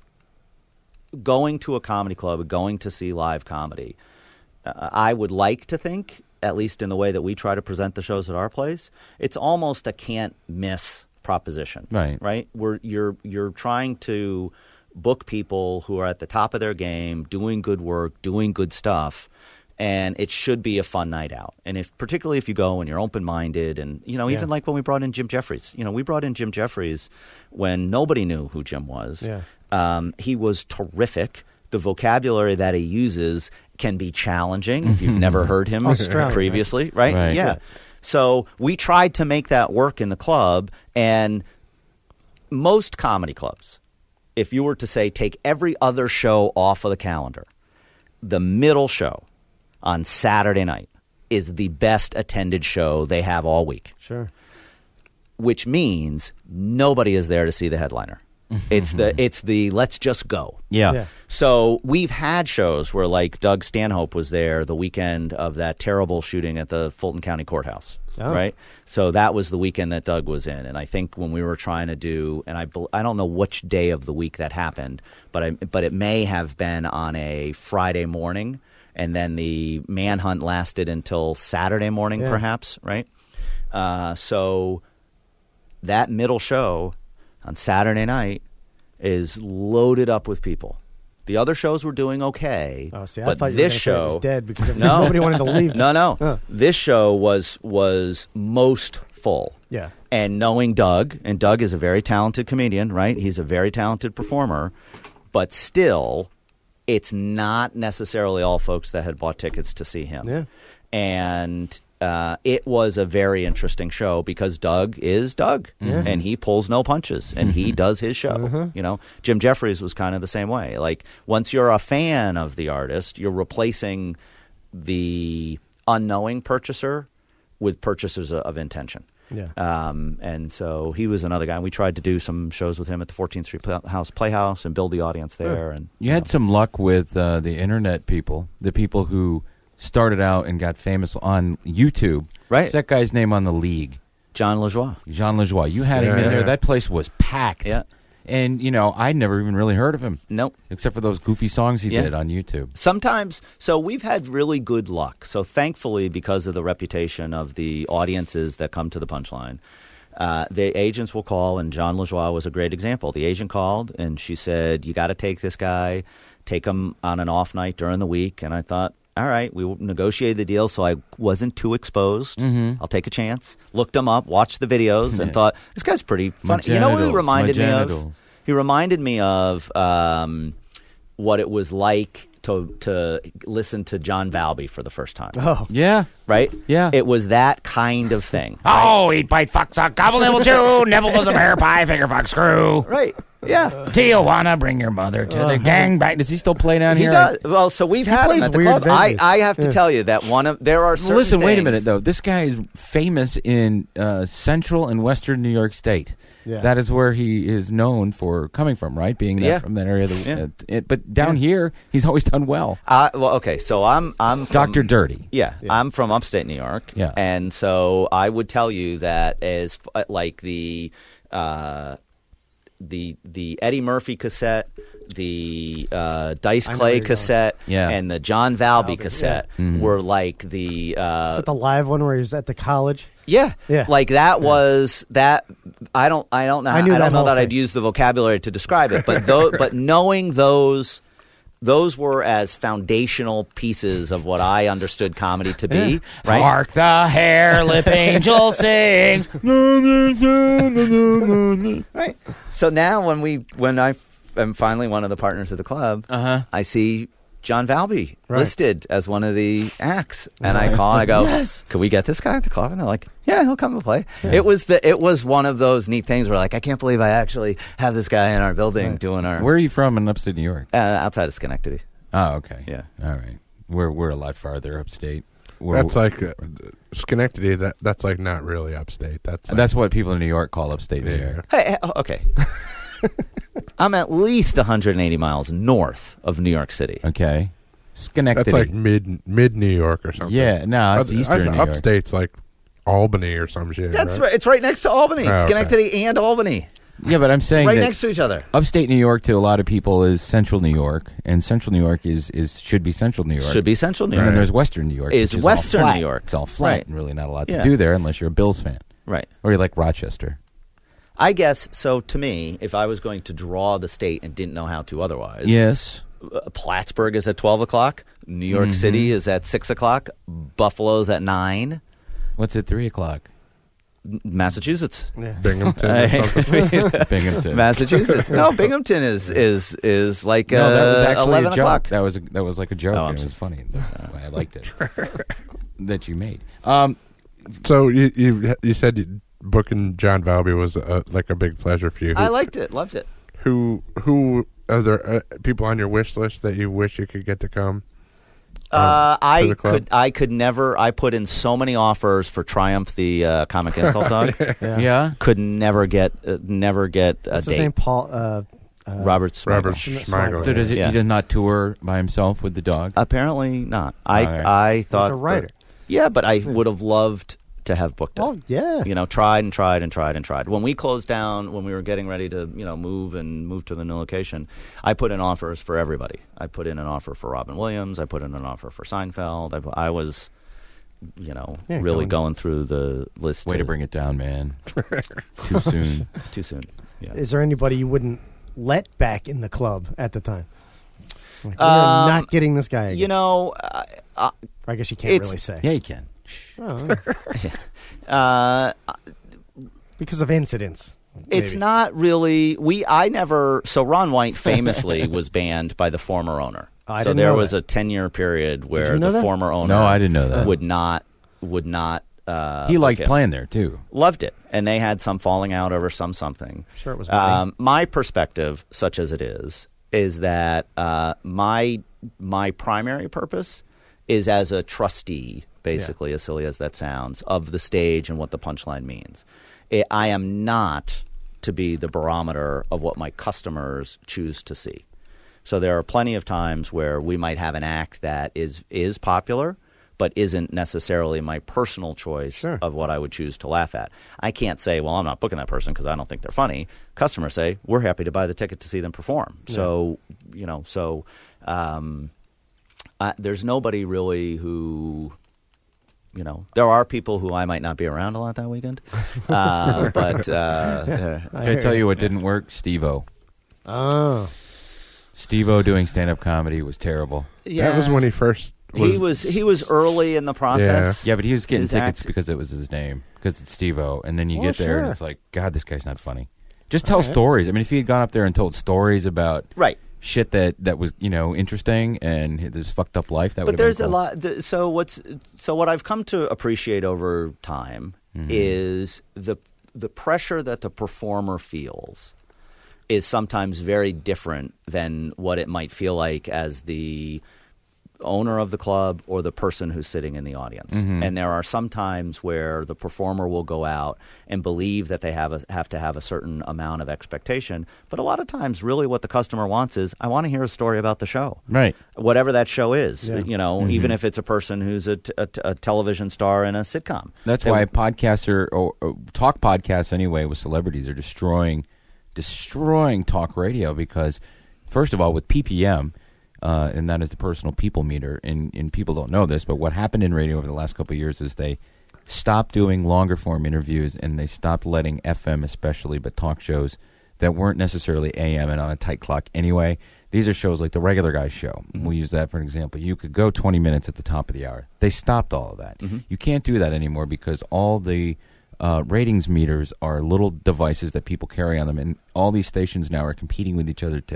going to a comedy club, going to see live comedy, uh, I would like to think, at least in the way that we try to present the shows at our place, it's almost a can't miss proposition. Right. Right. We're you're you're trying to book people who are at the top of their game, doing good work, doing good stuff. And it should be a fun night out. And if, particularly if you go and you're open-minded, and you know, Yeah. even like when we brought in Jim Jeffries, you know, we brought in Jim Jeffries when nobody knew who Jim was. Yeah. Um, he was terrific. The vocabulary that he uses can be challenging if you've never heard him Australian, previously, right? Right. Yeah. So we tried to make that work in the club, and most comedy clubs, if you were to say take every other show off of the calendar, the middle show on Saturday night is the best attended show they have all week, Sure. which means nobody is there to see the headliner. It's the it's the let's just go. Yeah. Yeah. So we've had shows where like Doug Stanhope was there the weekend of that terrible shooting at the Fulton County Courthouse, Oh. right? So that was the weekend that Doug was in, and I think when we were trying to do, and I bel- I don't know which day of the week that happened, but I but it may have been on a Friday morning, and then the manhunt lasted until Saturday morning, Yeah. perhaps, right? Uh, so that middle show on Saturday night is loaded up with people. The other shows were doing okay, Oh, see, I but thought you this were gonna say it show was dead because no, nobody wanted to leave. No, no, Huh. this show was was most full. Yeah. And knowing Doug, and Doug is a very talented comedian, right? He's a very talented performer, but still, it's not necessarily all folks that had bought tickets to see him. Yeah. And uh, it was a very interesting show because Doug is Doug, and he pulls no punches, and he does his show. You know, Jim Jeffries was kind of the same way. Like once you're a fan of the artist, you're replacing the unknowing purchaser with purchasers of, of intention. Yeah. Um, and so he was another guy. We tried to do some shows with him at the fourteenth Street Playhouse, Playhouse and build the audience there. And You had some luck with uh, the internet people, the people who started out and got famous on YouTube. Right. What's that guy's name on the league? John LaJoie. Jean Lajoie. You had him Yeah, in there. yeah. That place was packed. Yeah. And, you know, I'd never even really heard of him. Nope. Except for those goofy songs he Yeah. did on YouTube. Sometimes, so we've had really good luck. So thankfully, because of the reputation of the audiences that come to the Punchline, uh, the agents will call, and John LaJoie was a great example. The agent called, and she said, you got to take this guy, take him on an off night during the week. And I thought, all right, we negotiated the deal so I wasn't too exposed. Mm-hmm. I'll take a chance. Looked him up, watched the videos, and thought, this guy's pretty funny. My You know what he genitals, reminded my me of? genitals. He reminded me of um, what it was like to to listen to John Valby for the first time. Oh. Yeah. Right? Yeah. It was that kind of thing. Oh, eat, bite, fuck, suck, gobble, nibble, chew, nibble, bosom, hair, pie, finger, fuck, screw. Right. Yeah. Tijuana, bring your mother to the gang bang. Does he still play down He here? does. Well, so we've had him plays at the weird club. I, venues. I have to Yeah. tell you that one of there are certain Listen, wait a things- minute, though. This guy is famous in uh, central and western New York State. Yeah. That is where he is known for coming from, right? Being that Yeah. from that area. Of the, Yeah. uh, it, but down here, he's always done well. Uh, well, okay, so I'm I'm from, Doctor Dirty. Yeah, I'm from upstate New York. Yeah. and so I would tell you that as f- like the uh, the the Eddie Murphy cassette, the uh, Dice I know where Clay you're going. cassette, Yeah. and the John Valby Valby, cassette yeah. Mhm. were like the Is uh, that the live one where he was at the college? yeah, Yeah. like that was that. I don't I don't know I I, knew don't that know whole that I'd thing. use the vocabulary to describe it, but though but knowing those. Those were as foundational pieces of what I understood comedy to be, Yeah. right? Hark the hair lip angel sings. Right. So now when we when I f- am finally one of the partners of the club, Uh-huh. I see John Valby Right. listed as one of the acts, and I call and I go, Yes. "Can we get this guy at the club?" And they're like, "Yeah, he'll come and play." It was the it was one of those neat things where like I can't believe I actually have this guy in our building Right. doing our Where are you from in upstate New York? uh, outside of Schenectady. Oh, okay. Yeah. All right. We're we're a lot farther upstate. We're, That's like uh, Schenectady. That that's like not really upstate. That's like, that's what people in New York call upstate New Yeah. York. Hey, hey, oh, okay. I'm at least one hundred eighty miles north of New York City. Okay. Schenectady. that's like mid mid New York or something. Yeah, no, it's Oth- eastern oth- New York. Upstate's like Albany or some shit. That's right. right. It's right next to Albany. Oh, okay. Schenectady and Albany. Yeah, but I'm saying Right that next to each other. upstate New York to a lot of people is central New York, and central New York is, is should be central New York. Should be central New And York. then there's western New York. Is which is western all flat. New York. It's all flat Right. and really not a lot to Yeah. do there unless you're a Bills fan. Right. Or you like Rochester. I guess, so to me, if I was going to draw the state and didn't know how to otherwise, Yes. uh, Plattsburgh is at twelve o'clock, New York Mhm. City is at six o'clock, Buffalo's at nine, What's at three o'clock? M- Massachusetts. Yeah. Binghamton or something. Binghamton. Massachusetts. No, Binghamton is is is like uh, No, that was actually eleven a joke. o'clock. That was a, that was like a joke. Oh, and I'm it was funny. That's why I liked it. That you made. Um, So you you you said you, booking John Valby was uh, like a big pleasure for you. Who, I liked it, loved it. who who are there uh, people on your wish list that you wish you could get to come? um, Uh, to I the club? could I could never. I put in so many offers for Triumph, the uh, comic insult dog. Yeah. yeah. Could never get uh, never get a What's date. his name? Paul. Uh, uh, Robert Smigel. Robert Smigel. Smigel. So does it? Yeah. He does not tour by himself with the dog. Apparently not. I All right. I thought He's a writer. that- yeah, but I would have loved to have booked it. Oh yeah. You know, tried and tried and tried and tried. When we closed down, when we were getting ready to, you know, move and move to the new location, I put in offers for everybody. I put in an offer for Robin Williams. I put in an offer for Seinfeld. I, pu- I was, you know, Yeah, really going- going through the list. Way to bring it down, man. Too soon. too soon. Yeah. Is there anybody you wouldn't let back in the club at the time? Like, we're Um, not getting this guy again. You know, uh, uh, I guess you can't it's- really say. Yeah, you can. Oh, uh, because of incidents. It's maybe. not really. We I never. So Ron White famously was banned by the former owner. Oh, I so didn't there know was that. a ten-year period where you know the that? former owner. No, I didn't know that. Would not. Would not. Uh, He liked book him. playing there too. Loved it, and they had some falling out over some something. Sure, it was money. Um, my perspective, such as it is, is that uh, my my primary purpose is as a trustee, basically, as silly as that sounds, of the stage and what the punchline means. I I am not to be the barometer of what my customers choose to see. So there are plenty of times where we might have an act that is is popular, but isn't necessarily my personal choice Sure. of what I would choose to laugh at. I can't say, well, I'm not booking that person because I don't think they're funny. Customers say, we're happy to buy the ticket to see them perform. So, you know, so um, uh, there's nobody really who, you know, there are people who I might not be around a lot that weekend. Uh, but, uh, Can I tell you what didn't work? Steve-O. Oh. Steve-O doing stand-up comedy was terrible. yeah, That was when he first. Was, he was he was early in the process. Yeah, but he was getting His tickets act- because it was his name, because it's Steve-O. And then you Oh, get there and sure. it's like, God, this guy's not funny. Just tell All right. stories. I mean, if he had gone up there and told stories about Right. shit that, that was, you know, interesting and his fucked up life, that would But have there's been a cool. lot. th- So what's so what I've come to appreciate over time Mhm. is the the pressure that the performer feels is sometimes very different than what it might feel like as the owner of the club or the person who's sitting in the audience. Mhm. And there are some times where the performer will go out and believe that they have a, have to have a certain amount of expectation. But a lot of times, really what the customer wants is, I want to hear a story about the show. Right. Whatever that show is, Yeah. you know, Mhm. even if it's a person who's a, t- a t- a television star in a sitcom. That's They- why podcasts are, or, or talk podcasts anyway with celebrities are destroying, destroying talk radio because, first of all, with P P M, uh, and that is the personal people meter, and, and people don't know this, but what happened in radio over the last couple of years is they stopped doing longer form interviews and they stopped letting F M especially, but talk shows that weren't necessarily A M and on a tight clock anyway. These are shows like the Regular Guy Show. Mm-hmm. We'll use that for an example. You could go twenty minutes at the top of the hour. They stopped all of that. Mm-hmm. You can't do that anymore because all the uh, ratings meters are little devices that people carry on them, and all these stations now are competing with each other to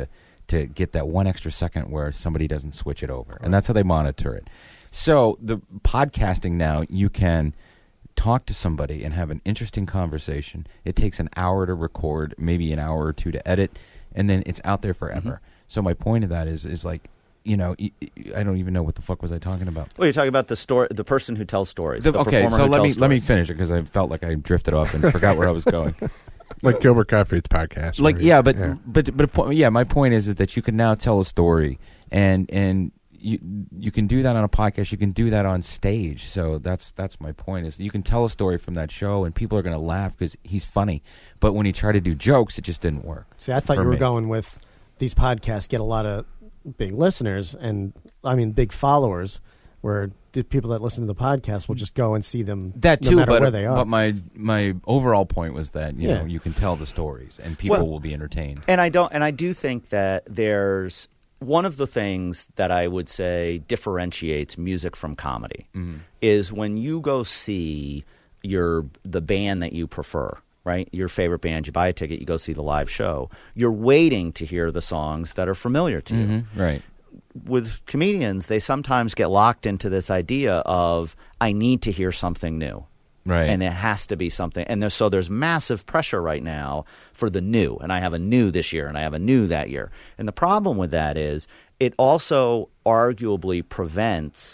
to get that one extra second where somebody doesn't switch it over. And that's how they monitor it. So the podcasting now, you can talk to somebody and have an interesting conversation. It takes an hour to record, maybe an hour or two to edit, and then it's out there forever. Mm-hmm. So my point of that is, is like, you know, I don't even know what the fuck was I talking about. Well, you're talking about the story, the person who tells stories. The, the okay, performer so who let tells me stories. let me finish it because I felt like I drifted off and forgot where I was going. Like Gilbert Gottfried's podcast. Like yeah, but yeah. but but but yeah, my point is is that you can now tell a story, and and you you can do that on a podcast. You can do that on stage. So that's that's my point. Is you can tell a story from that show, and people are going to laugh because he's funny. But when he tried to do jokes, it just didn't work. See, I thought for you were me. going with these podcasts get a lot of big listeners and I mean big followers, where the people that listen to the podcast will just go and see them That no too, matter but where they are. but my my overall point was that you Yeah. know you can tell the stories and people Well, will be entertained. And I don't, and I do think that there's one of the things that I would say differentiates music from comedy Mhm. is when you go see your the band that you prefer, right? Your favorite band, you buy a ticket, you go see the live show. You're waiting to hear the songs that are familiar to you. Mhm, right. With comedians, they sometimes get locked into this idea of I need to hear something new. Right. And it has to be something. And there's, so there's massive pressure right now for the new. And I have a new this year and I have a new that year. And the problem with that is it also arguably prevents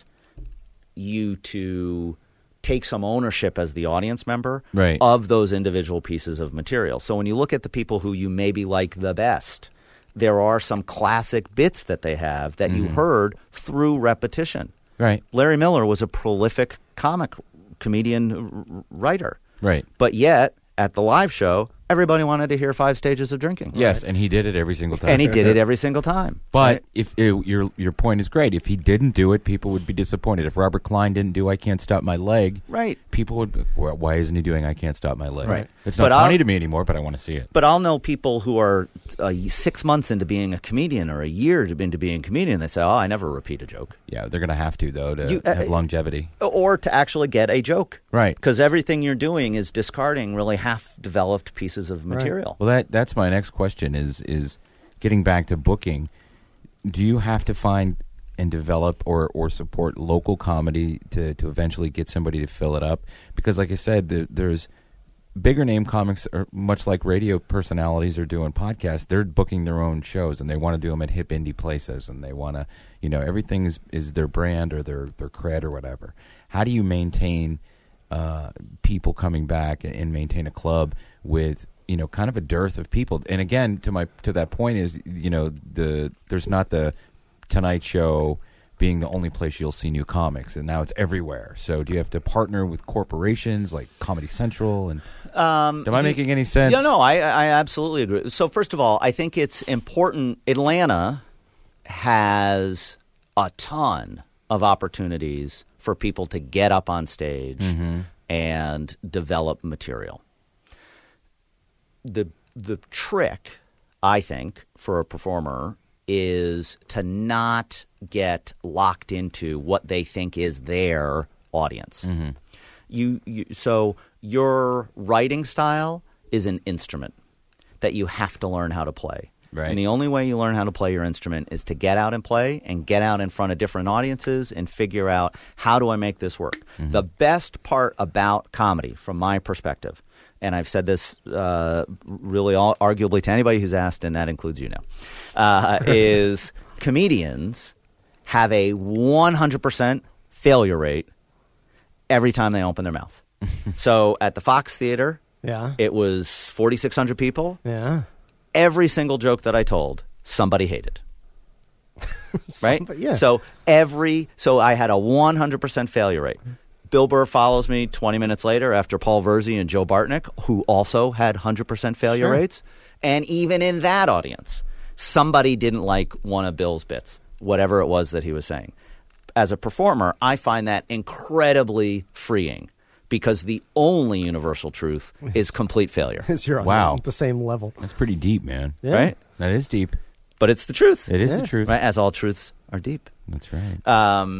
you to take some ownership as the audience member Right. of those individual pieces of material. So when you look at the people who you maybe like the best, there are some classic bits that they have that you Mhm. heard through repetition. Right. Larry Miller was a prolific comic comedian r- writer. Right. But yet, at the live show, everybody wanted to hear Five Stages of Drinking. Yes, and he did it every single time. And he did it every single time. But right? if it, your your point is great, if he didn't do it, people would be disappointed. If Robert Klein didn't do "I Can't Stop My Leg," Right. people would. Be, well, why isn't he doing "I Can't Stop My Leg"? Right. It's not But funny I'll- to me anymore, but I want to see it. But I'll know people who are uh, six months into being a comedian or a year into being a comedian. They say, "Oh, I never repeat a joke," Yeah, they're going to have to though to You- uh, have longevity. or to actually get a joke. Right. Because everything you're doing is discarding really half-developed pieces of material. Well, that that's my next question is is getting back to booking. Do you have to find and develop or, or support local comedy to, to eventually get somebody to fill it up? Because like I said, the, there's bigger name comics, are much like radio personalities are doing podcasts. They're booking their own shows and they want to do them at hip indie places and they want to, you know, everything is, is their brand or their, their cred or whatever. How do you maintain uh, people coming back and, and maintain a club with, you know, kind of a dearth of people? And again, to my to that point is, you know, the there's not the Tonight Show being the only place you'll see new comics, and now it's everywhere. So do you have to partner with corporations like Comedy Central? And Um, am I you- making any sense? Yeah, no, I, I absolutely agree. So first of all, I think it's important. Atlanta has a ton of opportunities for people to get up on stage Mm-hmm. and develop material. The the trick, I think, for a performer is to not get locked into what they think is their audience. Mm-hmm. You, you so your writing style is an instrument that you have to learn how to play. Right. And the only way you learn how to play your instrument is to get out and play and get out in front of different audiences and figure out, how do I make this work? Mm-hmm. The best part about comedy, from my perspective, and I've said this uh, really all, arguably to anybody who's asked, and that includes you now, uh, is comedians have a one hundred percent failure rate every time they open their mouth. So at the Fox Theater, yeah, it was forty-six hundred people. yeah. Every single joke that I told, somebody hated. Right? Somebody- yeah. So every so I had a one hundred percent failure rate. Bill Burr follows me twenty minutes later after Paul Verzi and Joe Bartnick, who also had one hundred percent failure Sure. rates. And even in that audience, somebody didn't like one of Bill's bits, whatever it was that he was saying. As a performer, I find that incredibly freeing, because the only universal truth is complete failure. Is you're on Wow. the same level. That's pretty deep, man. Yeah. Right? That is deep. But it's the truth. It is Yeah. the truth. Right? As all truths are deep. That's right. Um,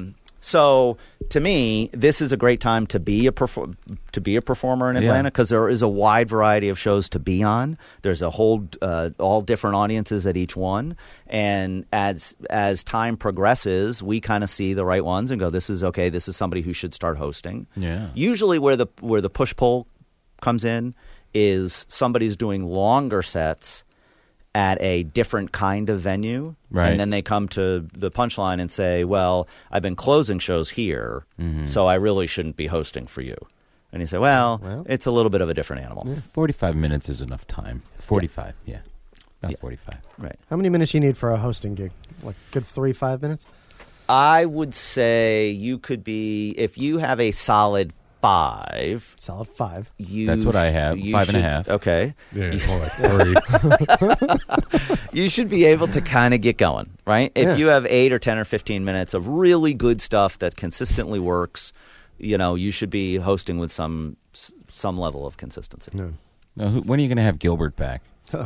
So to me, this is a great time to be a perfor- to be a performer in Atlanta because there is a wide variety of shows to be on. There's a whole uh, all different audiences at each one, and as as time progresses, we kind of see the right ones and go, "This is okay. This is somebody who should start hosting." Yeah. Usually, where the where the push pull comes in is somebody's doing longer sets at a different kind of venue, right. and then they come to the Punchline and say, well, I've been closing shows here, mm-hmm. so I really shouldn't be hosting for you. And you say, well, well it's a little bit of a different animal. Yeah, forty-five minutes is enough time. forty-five, yeah. yeah. About yeah. forty-five. Right. How many minutes you need for a hosting gig? Like good three, five minutes? I would say you could be, if you have a solid five. Solid five. You That's what I have. you Five should, and a half. Okay. Yeah, it's more like three. You should be able to kind of get going, right? If Yeah. you have eight or ten or fifteen minutes of really good stuff that consistently works, you know, you should be hosting with some some level of consistency. No. Now, who, when are you going to have Gilbert back?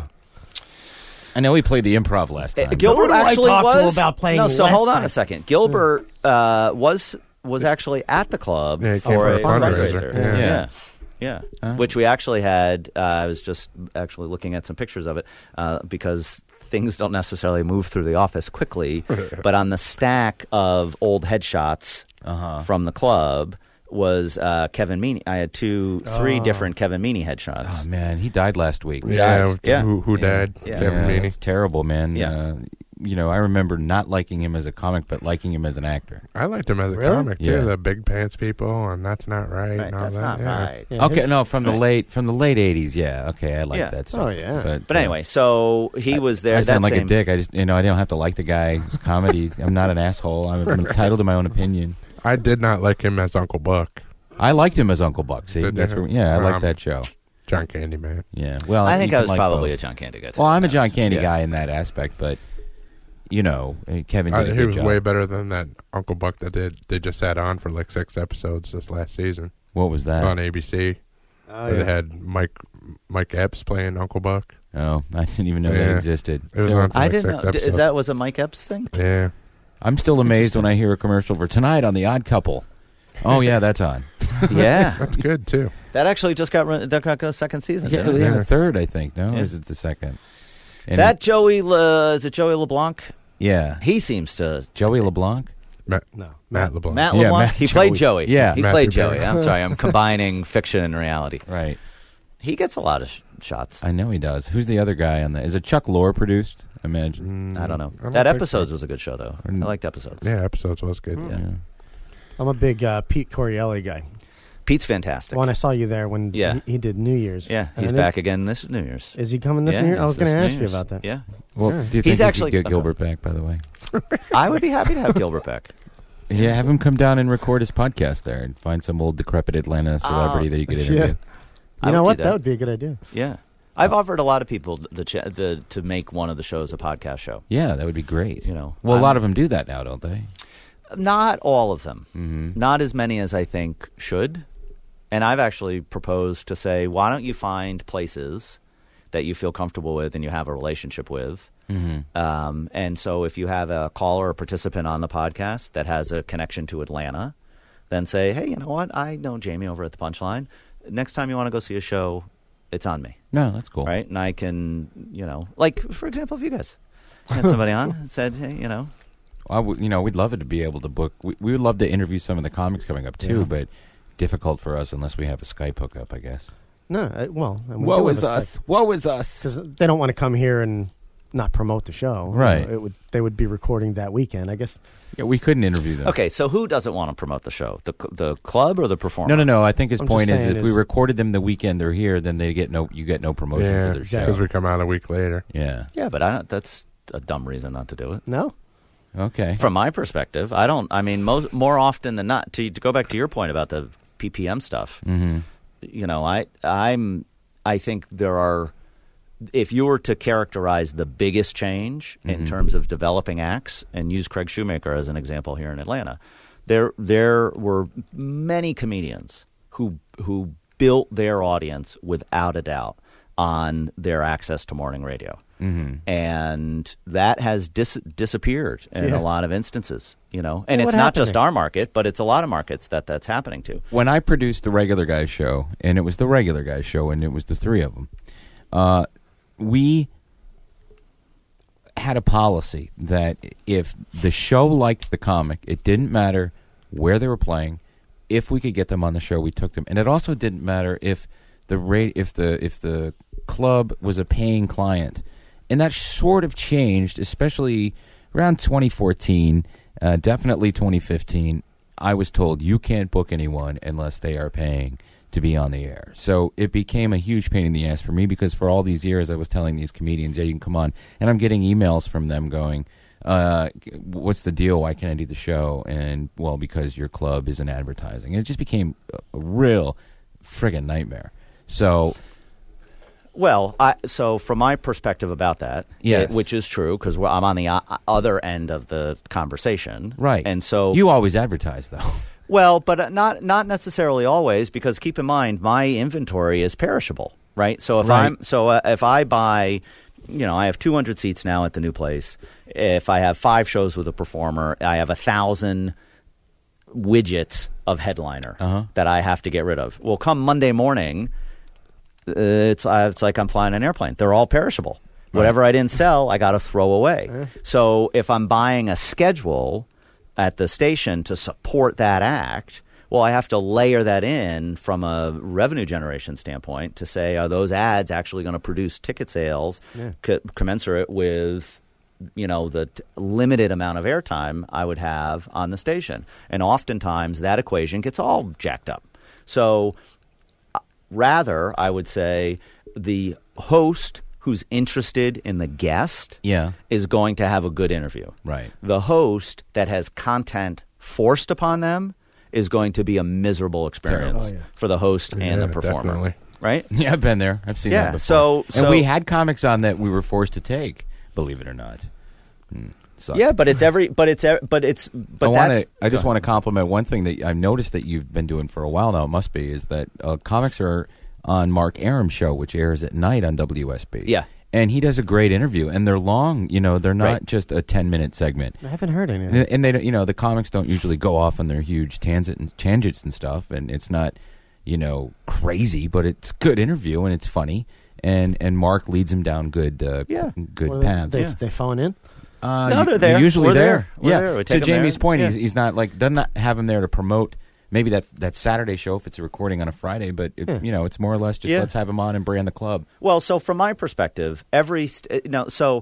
I know he played the improv last time. Uh, Gilbert Who do I actually talk to was about playing no. So last hold on time? a second. Gilbert uh, was was actually at the club Yeah, he came for for a a fundraiser. fundraiser. Yeah. Yeah, Yeah. yeah. Huh? Which we actually had. Uh, I was just actually looking at some pictures of it uh, because things don't necessarily move through the office quickly. But on the stack of old headshots Uh-huh. from the club was uh, Kevin Meaney. I had two, three Oh. different Kevin Meaney headshots. Oh, man, he died last week. yeah, died. Yeah. Who, who Yeah. died? Yeah. Kevin Yeah, Meaney. it's terrible, man. Yeah. Uh, you know, I remember not liking him as a comic, but liking him as an actor. I liked him as a Really? comic too. Yeah. The big pants people, and that's not right. Right, and all that's that. not yeah. right. Yeah, okay, his- no, from the late from the late eighties. Yeah, okay, I like Yeah. that stuff. Oh, yeah. but, But uh, anyway, so he was there. I sound that like same, a dick. I just, you know, I don't have to like the guy's comedy. I'm not an asshole. I'm, I'm entitled to my own opinion. I did not like him as Uncle Buck, I liked him as Uncle Buck. See, Did that's you? where, yeah, I Um, like that show. John Candy Man. Yeah, well, I think you I can was like probably both. a John Candy guy. too. Well, I'm a John Candy Yeah. guy in that aspect, but you know, uh, Kevin did Uh, a he good was job. way better than that Uncle Buck that did. They just had on for like six episodes this last season What was that? on A B C. Oh, where yeah. They had Mike Mike Epps playing Uncle Buck. Oh, I didn't even know that Yeah. existed. It was So, on for I like didn't six know. D- episodes. Is that was a Mike Epps thing? Yeah. I'm still amazed when I hear a commercial for tonight on The Odd Couple. Oh yeah, that's on. Yeah, That's good too. that actually just got run- that got a second season. Yeah, didn't it? yeah, Yeah. the third, I think. No, Yeah. or is it the second? And That Joey Le, is it Joey LeBlanc? yeah, He seems to Joey LeBlanc. Matt, No. Matt LeBlanc. Matt Yeah, LeBlanc. Matt he played Joey. Joey. Yeah. he Matthew played Joey. Perry. I'm sorry, I'm combining fiction and reality. Right. He gets a lot of sh- shots. I know he does. Who's the other guy on that? Is it Chuck Lorre produced? Imagine. Mm, I don't know. I don't that think episodes so. was a good show though. Mm. I liked episodes. Yeah, episodes was good. Yeah. Yeah. I'm a big uh, Pete Corielli guy. Pete's fantastic. When I saw you there when Yeah. he, he did New Year's. Yeah, And he's I back didn't- again this New Year's. Is he coming this Yeah, New Year? I he's was going to this ask New you Year's. about that. Yeah, Well, Sure. do you think He's you actually- could get okay. Gilbert back? By the way, I would be happy to have Gilbert back. yeah, have him come down and record his podcast there, and find some old decrepit Atlanta celebrity Oh. that you could Yeah. interview. I You know would what? do That. that. would be a good idea. Yeah, I've offered a lot of people the, ch- the to make one of the shows a podcast show. Yeah, that would be great. You know, well, a I'm- lot of them do that now, don't they? Not all of them. Mm-hmm. Not as many as I think should. And I've actually proposed to say, why don't you find places that you feel comfortable with and you have a relationship with? Mm-hmm. Um, and so if you have a caller or participant on the podcast that has a connection to Atlanta, then say, hey, you know what? I know Jamie over at the Punchline. Next time you want to go see a show, it's on me. No, that's cool. Right? And I can, you know, like, for example, if you guys had somebody on and said, hey, you know. I w- you know, we'd love it to be able to book. We, we would love to interview some of the comics coming up too, Yeah. but difficult for us unless we have a Skype hookup, I guess. No, uh, well, and we Woe do is have a us! Woe is us! Because they don't want to come here and not promote the show. You Right. know, it would. They would be recording that weekend. I guess. Yeah, we couldn't interview them. Okay, so who doesn't want to promote the show? The the club or the performer? No, no, no. I think his I'm point just is, saying if we is- recorded them the weekend they're here, then they get no. You get no promotion Yeah, for their exactly. because show. we come out a week later. Yeah. Yeah, but I don't, that's a dumb reason not to do it. No. Okay. From my perspective, I don't. I mean, most more often than not, to, to go back to your point about the P P M stuff. Mm-hmm. You know, I I'm I think there are. If you were to characterize the biggest change in Mhm. terms of developing acts, and use Craig Shoemaker as an example here in Atlanta, there there were many comedians who who built their audience without a doubt on their access to morning radio. Mhm. and that has dis- disappeared in Yeah. a lot of instances. You know, and What it's not just happened? our market, but it's a lot of markets that that's happening to. When I produced the Regular Guys show, and it was the Regular Guys show, and it was the three of them, uh, we had a policy that if the show liked the comic, it didn't matter where they were playing. If we could get them on the show, we took them, and it also didn't matter if the rate, if the if the club was a paying client, and that sort of changed, especially around twenty fourteen, uh, definitely twenty fifteen. I was told you can't book anyone unless they are paying to be on the air. So it became a huge pain in the ass for me because for all these years I was telling these comedians, yeah, you can come on. And I'm getting emails from them going, uh, what's the deal? Why can't I do the show? And, well, because your club isn't advertising. And it just became a, a real friggin' nightmare. So... Well, I, so from my perspective about that, Yes. it- which is true because I'm on the o- other end of the conversation, Right. And so you always advertise, though. Well, but not not necessarily always, because keep in mind my inventory is perishable, right? So if Right. I'm so uh, if I buy, you know, I have two hundred seats now at the new place. If I have five shows with a performer, I have a thousand widgets of headliner Uh-huh. that I have to get rid of. Well, come Monday morning, uh, it's uh, it's like I'm flying an airplane. They're all perishable. Whatever I didn't sell, I got to throw away. So if I'm buying a schedule at the station to support that act, well, I have to layer that in from a revenue generation standpoint to say, are those ads actually going to produce ticket sales Yeah. co- commensurate with, you know, the t- limited amount of airtime I would have on the station? And oftentimes that equation gets all jacked up. So uh, rather, I would say the host who's interested in the guest Yeah. is going to have a good interview. Right. The host that has content forced upon them is going to be a miserable experience Oh, yeah. for the host and Yeah, the performer. definitely. Right? Yeah, I've been there. I've seen Yeah, that before. so- and so- we had comics on that we were forced to take, believe it or not. Mm, sucked. Yeah, but it's every but it's e- but it's but I that's want to. I just want to compliment one thing that I've noticed that you've been doing for a while now. It must be is that uh, comics are on Mark Aram's show, which airs at night on W S B. Yeah. and he does a great interview, and they're long. You know, they're not Right. just a ten minute segment. I haven't heard anything. And, and they, don't, you know, the comics don't usually go off on their huge tangent and tangents and stuff, and it's not, you know, crazy, but it's good interview and it's funny. And and Mark leads him down good, uh, Yeah. good What are they, paths. They, Yeah. they phone in? Uh, No, u- they're there. Usually We're there. there. We're yeah. there. We To take 'em there. Jamie's point, Yeah. he's he's not like doesn't not have him there to promote maybe that, that Saturday show if it's a recording on a Friday, but it, Yeah. you know, it's more or less just Yeah. let's have him on and brand the club. Well, so from my perspective, every st- you know, so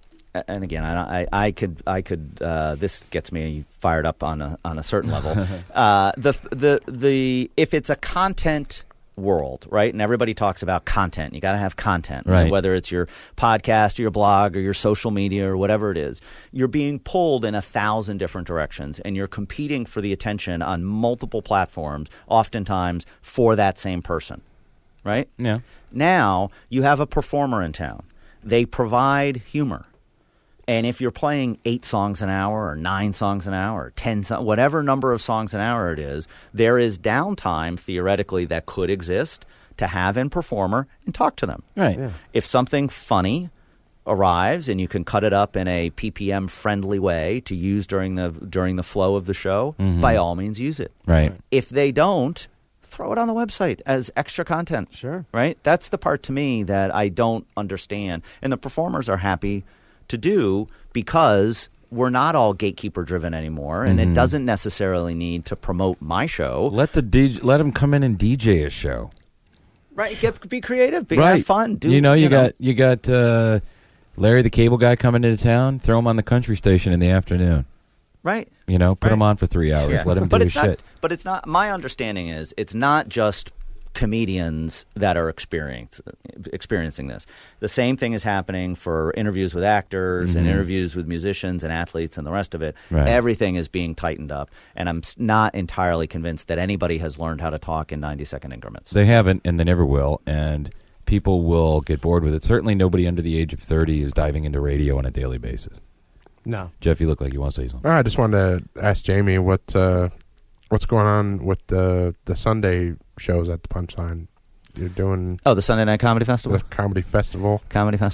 and again, I, I, I could, I could. Uh, this gets me fired up on a on a certain level. uh, the the the if it's a content world, right, and everybody talks about content, you got to have content, Right. whether it's your podcast or your blog or your social media or whatever it is. You're being pulled in a thousand different directions, and you're competing for the attention on multiple platforms, oftentimes for that same person, right? Yeah. Now you have a performer in town. They provide humor. And if you're playing eight songs an hour or nine songs an hour or ten, so- whatever number of songs an hour it is, there is downtime theoretically that could exist to have in performer and talk to them. Right. Yeah. If something funny arrives and you can cut it up in a P P M friendly way to use during the during the flow of the show, by all means use it. Right. If they don't, throw it on the website as extra content. Sure. Right? That's the part to me that I don't understand. And the performers are happy to do because we're not all gatekeeper driven anymore, and it doesn't necessarily need to promote my show. Let the D J, let him come in and D J a show. Right? Get, be creative. Be, right. Have fun. Do, you know, you, know. got you got uh, Larry the Cable Guy coming into town. Throw him on the country station in the afternoon. Right. You know, put Right. him on for three hours. Yeah. Let him but do it's his not, shit. But it's not. My understanding is it's not just comedians that are experience, experiencing this. The same thing is happening for interviews with actors and interviews with musicians and athletes and the rest of it. Right. Everything is being tightened up, and I'm s- not entirely convinced that anybody has learned how to talk in ninety second increments. They haven't, and they never will. And people will get bored with it. Certainly, nobody under the age of thirty is diving into radio on a daily basis. No. Jeff, you look like you want to say something. I just wanted to ask Jamie what uh, what's going on with the the Sunday shows at the Punchline. You're doing Oh, the Sunday Night Comedy Festival. the comedy festival. Comedy Festival.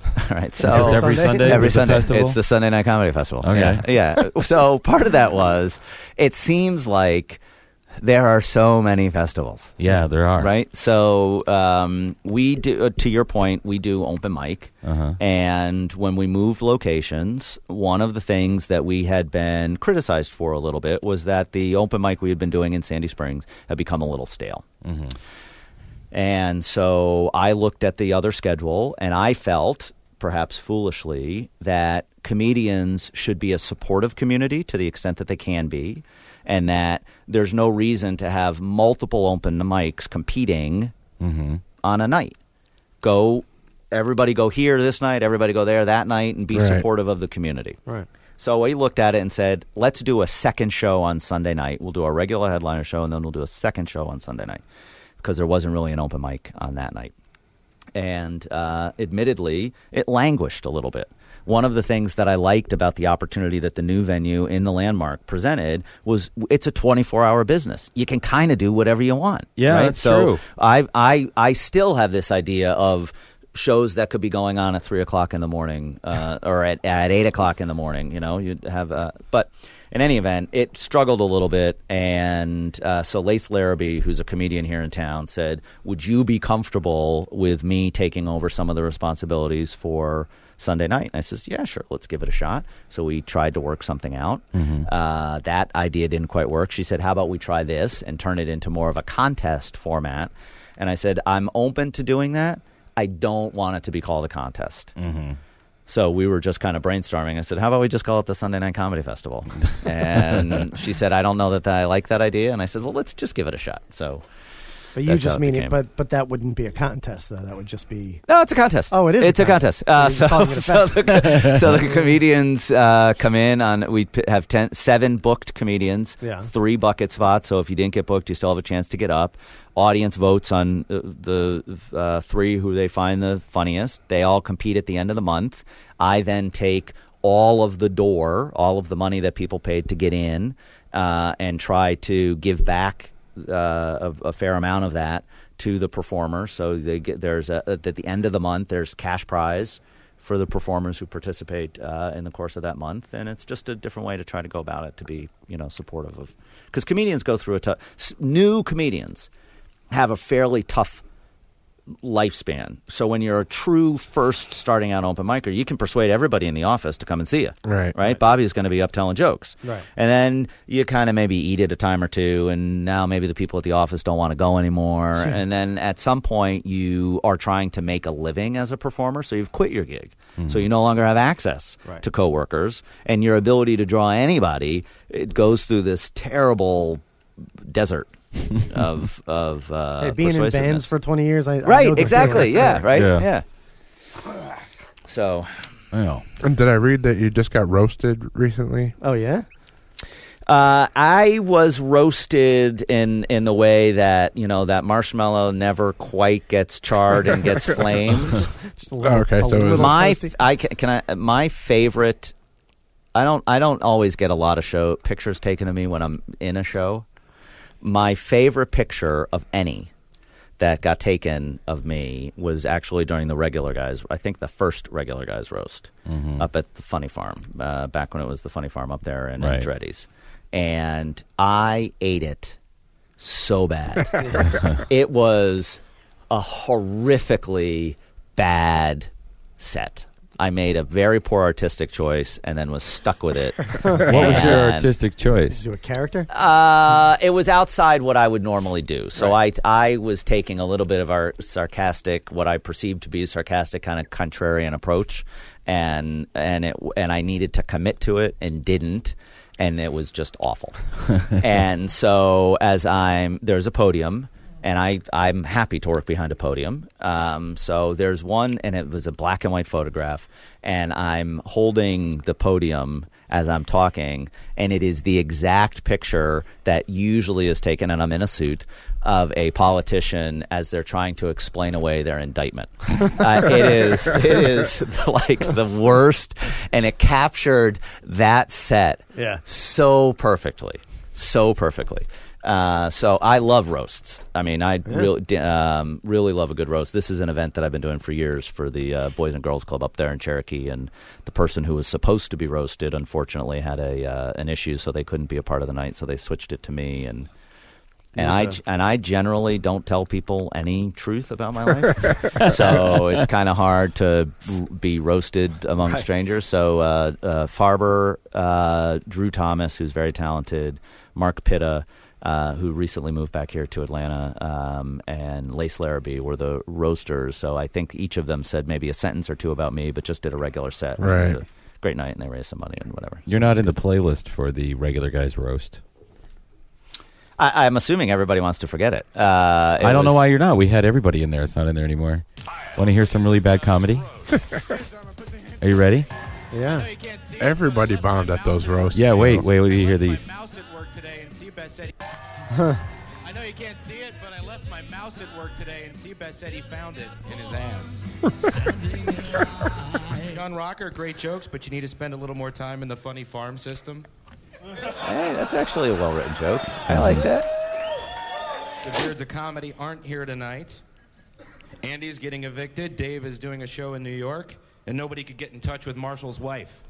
All right, so Is this every Sunday? Sunday? every with the Sunday, festival? it's the Sunday Night Comedy Festival. Okay. Yeah, yeah. So part of that was it seems like there are so many festivals. Yeah, there are. Right? So um, we do, uh, to your point, we do open mic. Uh-huh. And when we moved locations, one of the things that we had been criticized for a little bit was that the open mic we had been doing in Sandy Springs had become a little stale. Mm-hmm. And so I looked at the other schedule, and I felt, perhaps foolishly, that comedians should be a supportive community to the extent that they can be, and that there's no reason to have multiple open mics competing Mm-hmm. on a night. Go, everybody go here this night, everybody go there that night, and be Right. supportive of the community. Right. So we looked at it and said, let's do a second show on Sunday night. We'll do a regular headliner show, and then we'll do a second show on Sunday night, because there wasn't really an open mic on that night. And uh, admittedly, it languished a little bit. One of the things that I liked about the opportunity that the new venue in the Landmark presented was it's a twenty-four hour business. You can kind of do whatever you want. Yeah, right? that's so true. I, I, I still have this idea of shows that could be going on at three o'clock in the morning uh, or at, at eight o'clock in the morning. You know, you'd have, uh, but in any event, it struggled a little bit. And uh, so Lace Larrabee, who's a comedian here in town, said, would you be comfortable with me taking over some of the responsibilities for Sunday night? And I says, yeah, sure, let's give it a shot. So we tried to work something out. Mm-hmm. Uh, that idea didn't quite work. She said, how about we try this and turn it into more of a contest format? And I said, I'm open to doing that. I don't want it to be called a contest. Mm-hmm. So we were just kind of brainstorming. I said, how about we just call it the Sunday Night Comedy Festival? And she said, I don't know that I like that idea. And I said, well, let's just give it a shot. So But you That's how just it mean became. it, but but that wouldn't be a contest, though. That would just be. No, it's a contest. Oh, it is a It's a contest. contest. Uh, You're so, just calling it a so, the, festival. so the comedians uh, come in on. We p- have ten, seven booked comedians. Yeah. Three bucket spots. So if you didn't get booked, you still have a chance to get up. Audience votes on uh, the uh, three who they find the funniest. They all compete at the end of the month. I then take all of the door, all of the money that people paid to get in, uh, and try to give back uh, a, a fair amount of that to the performer. So they get there's a, at the end of the month there's cash prize for the performers who participate uh, in the course of that month, and it's just a different way to try to go about it to be you know supportive of, because comedians go through a tough s- new comedians have a fairly tough lifespan. So when you're a true first starting out open micer, you can persuade everybody in the office to come and see you. Right. Right. Bobby's going to be up telling jokes. Right. And then you kind of maybe eat it a time or two, and now maybe the people at the office don't want to go anymore. And then at some point you are trying to make a living as a performer, so you've quit your gig. So you no longer have access Right. to coworkers, and your ability to draw anybody, it goes through this terrible desert of of uh, Hey, being in persuasiveness. bands for twenty years, I I know Right, the exactly. feeling. Yeah, right. Yeah. Yeah. So, Yeah. And did I read that you just got roasted recently? Oh yeah. uh, I was roasted in in the way that you know that marshmallow never quite gets charred and gets flamed. Just a little, okay, a so it was- little my toasty. I can, can I my favorite. I don't I don't always get a lot of show pictures taken of me when I'm in a show. My favorite picture of any that got taken of me was actually during the Regular Guys. I think the first Regular Guys roast up at the Funny Farm, uh, back when it was the Funny Farm up there in Right. Andretti's. And I ate it so bad. It was a horrifically bad set. I made a very poor artistic choice and then was stuck with it. What was your And- artistic Did choice? you do a character? uh, it was outside what I would normally do. So I I was taking a little bit of our sarcastic, what I perceived to be sarcastic, kind of contrarian approach, and and it and I needed to commit to it and didn't, and it was just awful. And so as I'm there's a podium. And I, I'm happy to work behind a podium. Um, so there's one, and it was a black and white photograph, and I'm holding the podium as I'm talking, and it is the exact picture that usually is taken, and I'm in a suit, of a politician as they're trying to explain away their indictment. uh, it is it is like the worst, and it captured that set Yeah. so perfectly, so perfectly. Uh, so I love roasts. I mean, I really, um, really love a good roast. This is an event that I've been doing for years for the uh, Boys and Girls Club up there in Cherokee, and the person who was supposed to be roasted, unfortunately, had a uh, an issue, so they couldn't be a part of the night. So they switched it to me, and and Yeah. I and I generally don't tell people any truth about my life, so it's kind of hard to be roasted among Right. strangers. So uh, uh, Farber, uh, Drew Thomas, who's very talented, Mark Pitta. Uh, who recently moved back here to Atlanta, um, and Lace Larrabee were the roasters. So I think each of them said maybe a sentence or two about me, but just did a regular set. And Right. It was a great night, and they raised some money and whatever. You're not in the playlist for the regular guys roast. I, I'm assuming everybody wants to forget it. Uh, it I don't know was- why you're not. We had everybody in there. It's not in there anymore. Want to hear some really bad comedy? Are you ready? Yeah. Everybody bombed at those roasts. Yeah, wait, you know? wait, wait, you hear these. Huh. I know you can't see it, but I left my mouse at work today, and Seabass said he found it in his ass. John Rocker, great jokes, but you need to spend a little more time in the funny farm system. Hey, that's actually a well-written joke. I like that. The Beards of Comedy aren't here tonight. Andy's getting evicted. Dave is doing a show in New York, and nobody could get in touch with Marshall's wife.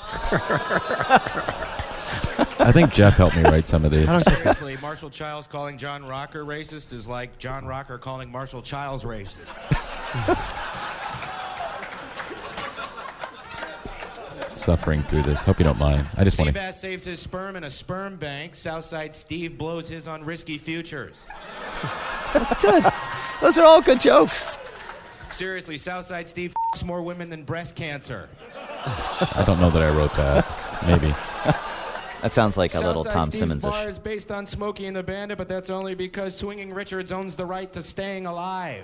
I think Jeff helped me write some of these. Seriously, Marshall Childs calling John Rocker racist is like John Rocker calling Marshall Childs racist. Suffering through this. Hope you don't mind. I just want to. Seabass saves his sperm in a sperm bank. Southside Steve blows his on risky futures. That's good. Those are all good jokes. Seriously, Southside Steve f***s more women than breast cancer. I don't know that I wrote that. Maybe. That sounds like a little Southside Tom Steve's Simmons-ish. bar is based on Smokey and the Bandit, but that's only because Swinging Richards owns the right to staying alive.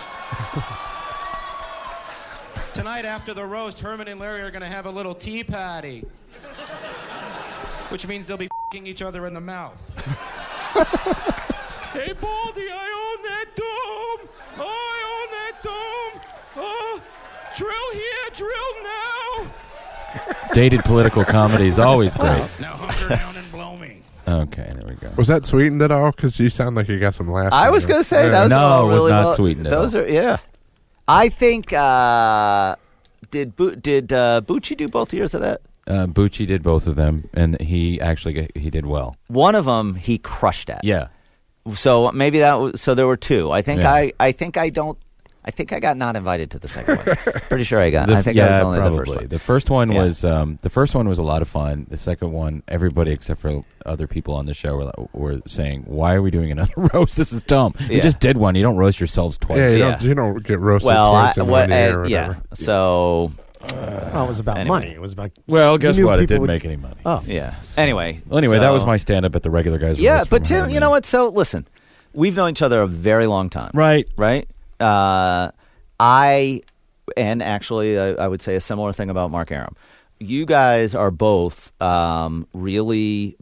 Tonight after the roast, Herman and Larry are going to have a little tea party. Which means they'll be f***ing each other in the mouth. Hey, Baldy, I own that dome. Oh, I own that dome. Oh, drill here, drill now. Dated political comedy is always great. Now hunker down and blow me. Okay, there we go. Was that sweetened at all? Because you sound like you got some laughs. I in was there. going to say, Yeah. that was No, all it was really not well- sweetened at Those all. are, yeah. I think, uh, did Bu- did uh, Bucci do both years of that? Uh, Bucci did both of them, and he actually got, he did well. One of them he crushed at. Yeah. So maybe that was, so there were two. I think Yeah. I, I think I don't, I think I got not invited to the second one. Pretty sure I got, The- I think yeah, I was only probably. the first one. The first one Yeah. was um, the first one was a lot of fun. The second one, everybody except for other people on the show were, were saying, "Why are we doing another roast? This is dumb. You Yeah. just did one. You don't roast yourselves twice." Yeah, you, Yeah. Don't, you don't get roasted Well, twice I, in what, one year uh, or yeah. whatever. So, Oh, it was about Anyway. money. It was about. Well, you guess knew what? It people didn't would- make any money. Oh, yeah. Anyway. Well, anyway, that so- was my stand-up at the regular guys. Yeah, roast but from Tim, Harmony. you know what? So listen, we've known each other a very long time. Right. Right? Uh, I, and actually, I, I would say a similar thing about Mark Arum. You guys are both um, really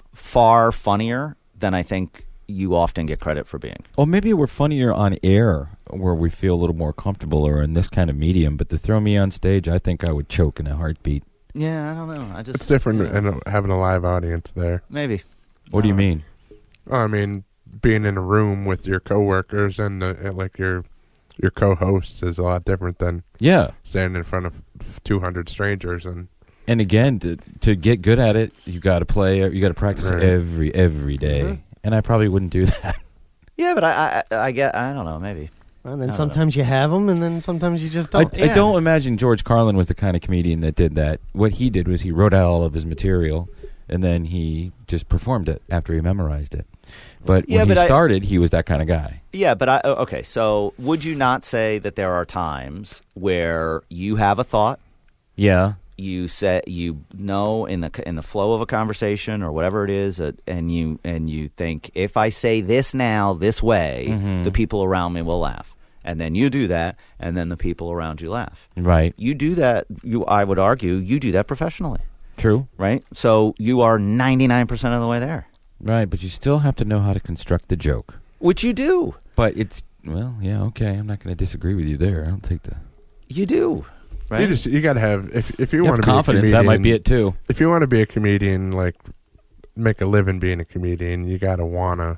far funnier than I think you often get credit for being. Well, maybe we're funnier on air, where we feel a little more comfortable, or in this kind of medium. But to throw me on stage, I think I would choke in a heartbeat. Yeah, I don't know. I just It's different in having a live audience there. Maybe. What do you mean? Oh, I mean, being in a room with your coworkers and, the, and like your your co-hosts is a lot different than Yeah. standing in front of two hundred strangers. And And again, to, to get good at it, you got to play. You got to practice Right. every every day. Mhm. And I probably wouldn't do that. Yeah, but I, I, I get. I don't know. Maybe. And I then don't sometimes you have them, and then sometimes you just I, don't. I don't imagine George Carlin was the kind of comedian that did that. What he did was he wrote out all of his material, and then he just performed it after he memorized it. But Yeah, when but he I- started, he was that kind of guy. Yeah, but I oh, okay. So would you not say that there are times where you have a thought? Yeah. You say you know in the in the flow of a conversation or whatever it is, uh, and you and you think if I say this now this way, Mhm. the people around me will laugh, and then you do that, and then the people around you laugh. Right. You do that. You, I would argue, you do that professionally, True. right? So you are ninety-nine percent of the way there, Right, but you still have to know how to construct the joke. which you do. But it's, well, yeah, okay. I'm not going to disagree with you there. I'll take that. You do. Right? you just you got to have if if you, You want have to confidence. be a That comedian, might be it, too. If you want to be a comedian, like make a living being a comedian, you gotta wanna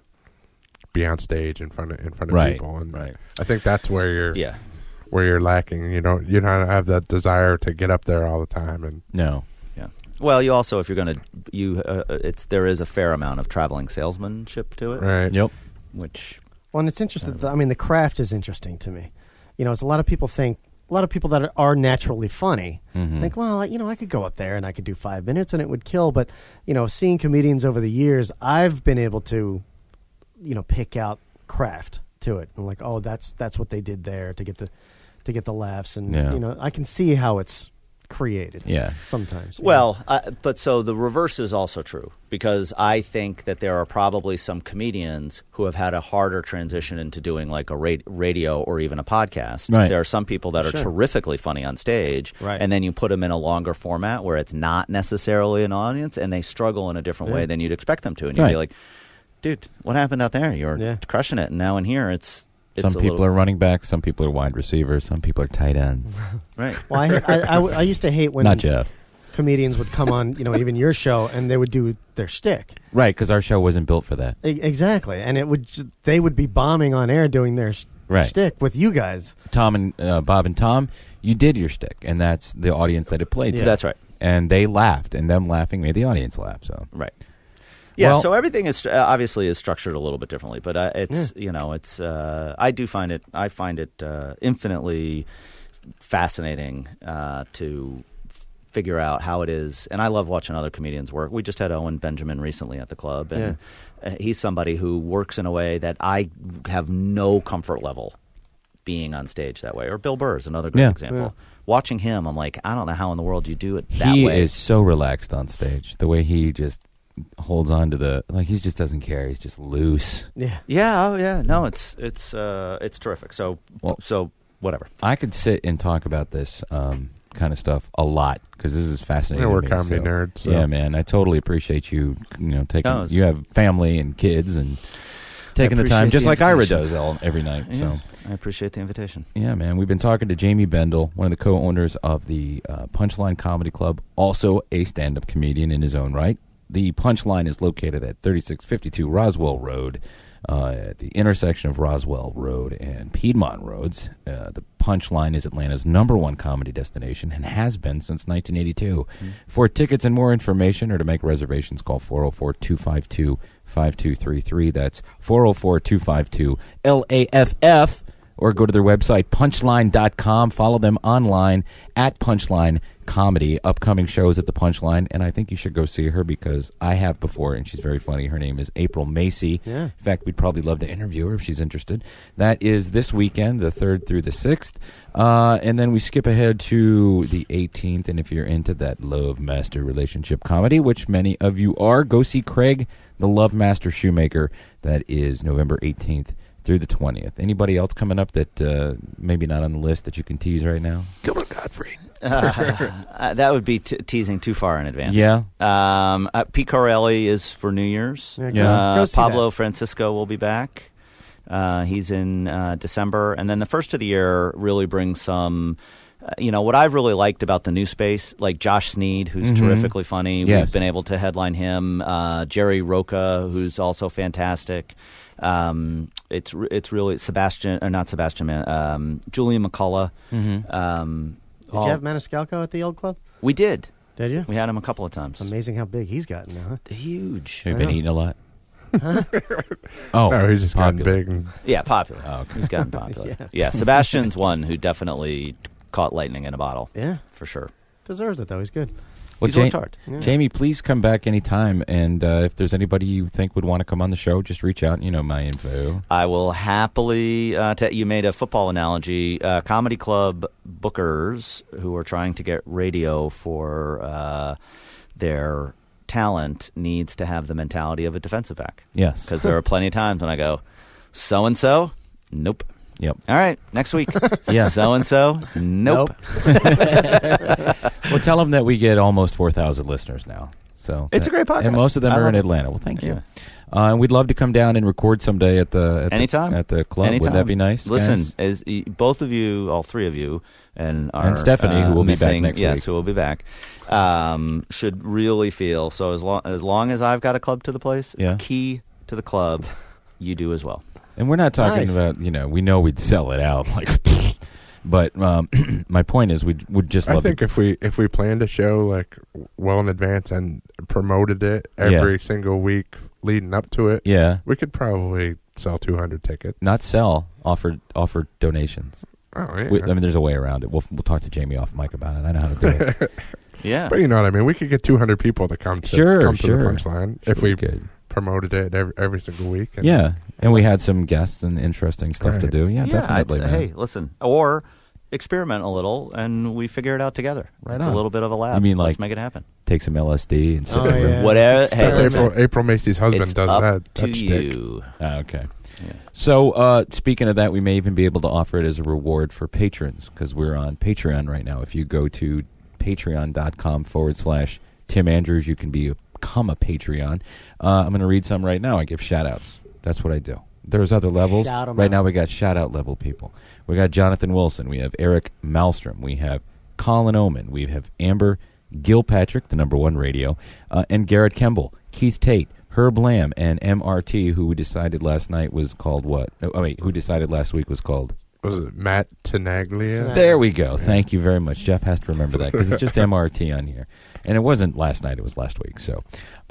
be on stage in front of in front of Right, people, and right. I think that's where you're Yeah. where you're lacking. You don't you don't have that desire to get up there all the time, and No. Yeah. Well, you also, if you're going to, you, uh, it's there is a fair amount of traveling salesmanship to it. right. Yep. Which, Well, and it's interesting. I mean, the craft is interesting to me. You know, as a lot of people think, a lot of people that are, are naturally funny Mhm. think, well, I- you know, I could go up there and I could do five minutes and it would kill. But, you know, seeing comedians over the years, I've been able to, you know, pick out craft to it. I'm like, oh, that's that's what they did there to get the to get the laughs, and Yeah. you know, I can see how it's created. Yeah. sometimes. you well, uh, but so the reverse is also true, because I think that there are probably some comedians who have had a harder transition into doing like a ra- radio or even a podcast. Right. There are some people that are Sure. terrifically funny on stage, Right. and then you put them in a longer format where it's not necessarily an audience, and they struggle in a different Yeah. way than you'd expect them to, and you'd Right. be like, dude, what happened out there? You were Yeah. crushing it, and now in here it's, it's Some a people little, are running backs. Some people are wide receivers. Some people are tight ends. right. Well, I, I, I, I used to hate when Not Jeff. comedians would come on, you know, even your show, and they would do their shtick. Right, because our show wasn't built for that. E- exactly, and it would ju- they would be bombing on air doing their sh- Right. shtick with you guys. Tom and uh, Bob and Tom, you did your shtick, and that's the audience that it played to. Yeah. That's right. And they laughed, and them laughing made the audience laugh. So Right. Yeah, Well- so everything is uh, obviously is structured a little bit differently, but uh, it's you know it's uh, I do find it I find it uh, infinitely fascinating uh, to f- figure out how it is, and I love watching other comedians work. We just had Owen Benjamin recently at the club, and uh, he's somebody who works in a way that I have no comfort level being on stage that way. Or Bill Burr is another great Yeah. example. Yeah. Watching him, I'm like, I don't know how in the world you do it that he way. is so relaxed on stage. The way he just holds on to the like, he just doesn't care. He's just loose. Yeah, Yeah, oh yeah, no, it's it's uh, it's terrific. So Well- so whatever. I could sit and talk about this um, kind of stuff a lot because this is fascinating. Yeah, we're to me, comedy so- nerds, so. Yeah, man, I totally appreciate you. You know, taking No, it's- you have family and kids and taking the time, appreciate just the like Ira invitation. does all, every night. Yeah, So. I appreciate the invitation. Yeah, man. We've been talking to Jamie Bendel, one of the co-owners of the uh, Punchline Comedy Club, also a stand-up comedian in his own right. The Punchline is located at thirty-six fifty-two Roswell Road, uh, at the intersection of Roswell Road and Piedmont Roads. Uh, the Punchline is Atlanta's number one comedy destination and has been since nineteen eighty-two. For tickets and more information or to make reservations, call four oh four, two five two, five two three three. That's four oh four, two five two, L A F F. Or go to their website, punchline dot com. Follow them online at Punchline Comedy. Upcoming shows at the Punchline. And I think you should go see her because I have before, and she's very funny. Her name is April Macy. Yeah. In fact, we'd probably love to interview her if she's interested. That is this weekend, the third through the sixth. Uh, and then we skip ahead to the eighteenth. And if you're into that Love Master relationship comedy, which many of you are, go see Craig, the Love Master Shoemaker. That is November eighteenth. Through the twentieth. Anybody else coming up that uh, maybe not on the list that you can tease right now? Gilbert Gottfried. Uh, that would be t- teasing too far in advance. Yeah. Um, uh, Pete Corelli is for New Year's. Yeah, go- Uh, go see Pablo that. Francisco will be back. Uh, he's in uh, December, and then the first of the year really brings some. Uh, you know what I've really liked about the new space, like Josh Sneed, who's Mhm. terrifically funny. Yes. We've been able to headline him. Uh, Jerry Roca, who's also fantastic. Um, it's re- it's really Sebastian, or not Sebastian, man. Um, Julian McCullough. Mm-hmm. Um, Did all- you have Maniscalco at the old club? we did. Did you? We had him a couple of times. It's amazing how big he's gotten now. Huh? Huge. Have you I been know. eating a lot? Oh, No, he's just gotten popular. big. And Yeah, popular. Oh, okay. He's gotten popular. Yeah. yeah. Sebastian's one who definitely caught lightning in a bottle, Yeah, for sure. deserves it though. He's good. Well, He's Ja- worked hard. Yeah. Jamie, please come back anytime. And uh, if there's anybody you think would want to come on the show, just reach out. You know my info. I will happily. Uh, t- you made a football analogy. Uh, comedy club bookers who are trying to get radio for uh, their talent needs to have the mentality of a defensive back. Yes. Because there are plenty of times when I go, so and so, nope. Yep. All right, next week. Yeah. So and so, nope. Well, tell them that we get almost four thousand listeners now. So It's a great podcast. and most of them I are love in it. Atlanta. Well, thank you. Yeah. Uh, and we'd love to come down and record someday at the at Anytime. the, at the club. Anytime. Would that be nice? Listen, guys? as y- both of you, all three of you, and our, And Stephanie, uh, who will be back missing- next yes, week. who will be back, um, should really feel so. As long as long as I've got a club to the place, Yeah. key to the club, you do as well. And we're not talking Nice. about, you know, we know we'd sell it out, like, but um, my point is, we would just I love think to. if we if we planned a show like well in advance and promoted it every single week leading up to it, Yeah, we could probably sell two hundred tickets. not sell, offer offer donations. Oh yeah, We, I mean, there's a way around it. We'll we'll talk to Jamie off mic about it. I know how to do it. Yeah, but you know what I mean. We could get two hundred people to come to Sure, come to sure. the punchline Sure if we could. promoted it every, every single week. And Yeah, and we had some guests and interesting stuff to Right. do. Yeah, yeah. I'd definitely. say, man. hey, listen, or experiment a little, and we figure it out together. Right it's on. a little bit of a lab. You mean Let's like- make it happen. Take some L S D and sit Oh, in the room. yeah. Whatever. It's Hey, experiment. listen, April, April Macy's husband it's does up that. to That stick. you. Ah, okay. Yeah. So, uh, speaking of that, we may even be able to offer it as a reward for patrons because we're on Patreon right now. If you go to patreon.com forward slash Tim Andrews, you can be, become a Patreon. Uh, I'm going to read some right now. I give shout outs. That's what I do. There's other levels. Shout 'em Right out. now, we got shout out level people. We got Jonathan Wilson. We have Eric Malmstrom. We have Colin Oman. We have Amber Gilpatrick, the number one radio, uh, and Garrett Kemble, Keith Tate, Herb Lamb, and M R T, who we decided last night was called what? Oh, wait, who decided last week was called? Was it Matt Tenaglia? Tenaglia. There we go. Thank you very much. Jeff has to remember that because it's just M R T on here. And it wasn't last night, it was last week. So,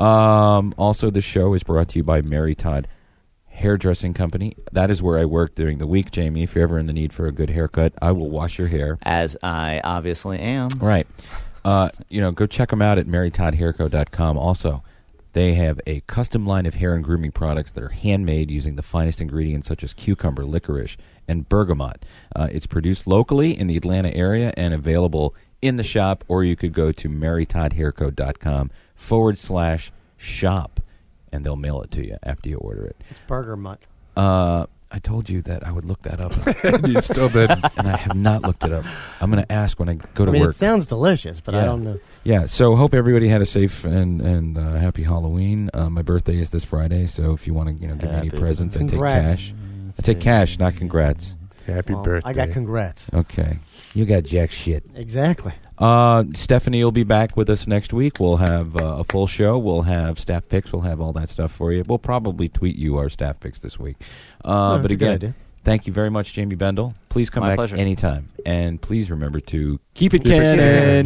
um, also, the show is brought to you by Mary Todd Hairdressing Company. That is where I work during the week, Jamie. If you're ever in the need for a good haircut, I will wash your hair. As I obviously am. Right. Uh, you know, go check them out at mary todd hair co dot com. Also, they have a custom line of hair and grooming products that are handmade using the finest ingredients such as cucumber, licorice, and bergamot. Uh, it's produced locally in the Atlanta area and available in the shop, or you could go to mary todd hair co dot com forward slash shop, and they'll mail it to you after you order it. It's Burger Mutt. Uh, I told you that I would look that up, You still did. and I have not looked it up. I'm going to ask when I go to I mean, work. it sounds delicious, but I Yeah. don't know. Yeah, so hope everybody had a safe and and uh, happy Halloween. Uh, my birthday is this Friday, so if you want to, you know, give me any Happy presents, I take Congrats. cash. I take cash, not congrats. Happy Well, birthday. I got congrats. Okay, you got jack shit. Exactly. Uh, Stephanie will be back with us next week. We'll have uh, a full show. We'll have staff picks. We'll have all that stuff for you. We'll probably tweet you our staff picks this week. Uh, No, but that's a good again, idea. thank you very much, Jamie Bendel. Please come My back pleasure. anytime, and please remember to keep it Keep it canon.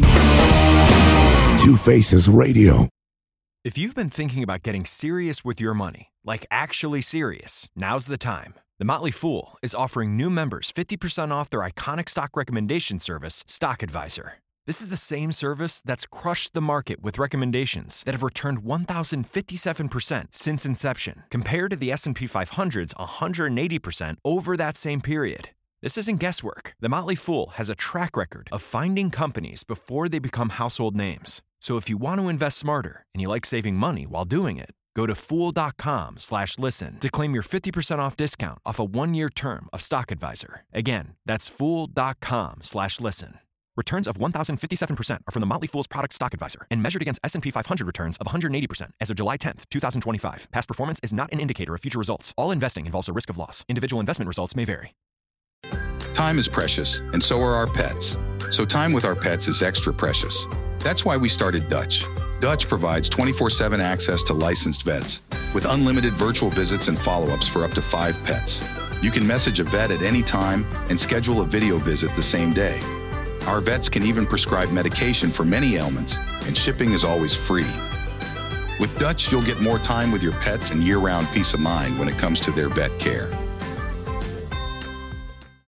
Two Faces Radio. If you've been thinking about getting serious with your money, like actually serious, now's the time. The Motley Fool is offering new members fifty percent off their iconic stock recommendation service, Stock Advisor. This is the same service that's crushed the market with recommendations that have returned one thousand fifty-seven percent since inception, compared to the S and P five hundred's one hundred eighty percent over that same period. This isn't guesswork. The Motley Fool has a track record of finding companies before they become household names. So if you want to invest smarter and you like saving money while doing it, go to fool.com slash listen to claim your fifty percent off discount off a one-year term of Stock Advisor. Again, that's fool.com slash listen. Returns of one thousand fifty-seven percent are from the Motley Fool's product Stock Advisor and measured against S and P five hundred returns of one hundred eighty percent as of July tenth, twenty twenty-five. Past performance is not an indicator of future results. All investing involves a risk of loss. Individual investment results may vary. Time is precious, and so are our pets. So time with our pets is extra precious. That's why we started Dutch. Dutch provides twenty-four seven access to licensed vets with unlimited virtual visits and follow-ups for up to five pets. You can message a vet at any time and schedule a video visit the same day. Our vets can even prescribe medication for many ailments, and shipping is always free. With Dutch, you'll get more time with your pets and year-round peace of mind when it comes to their vet care.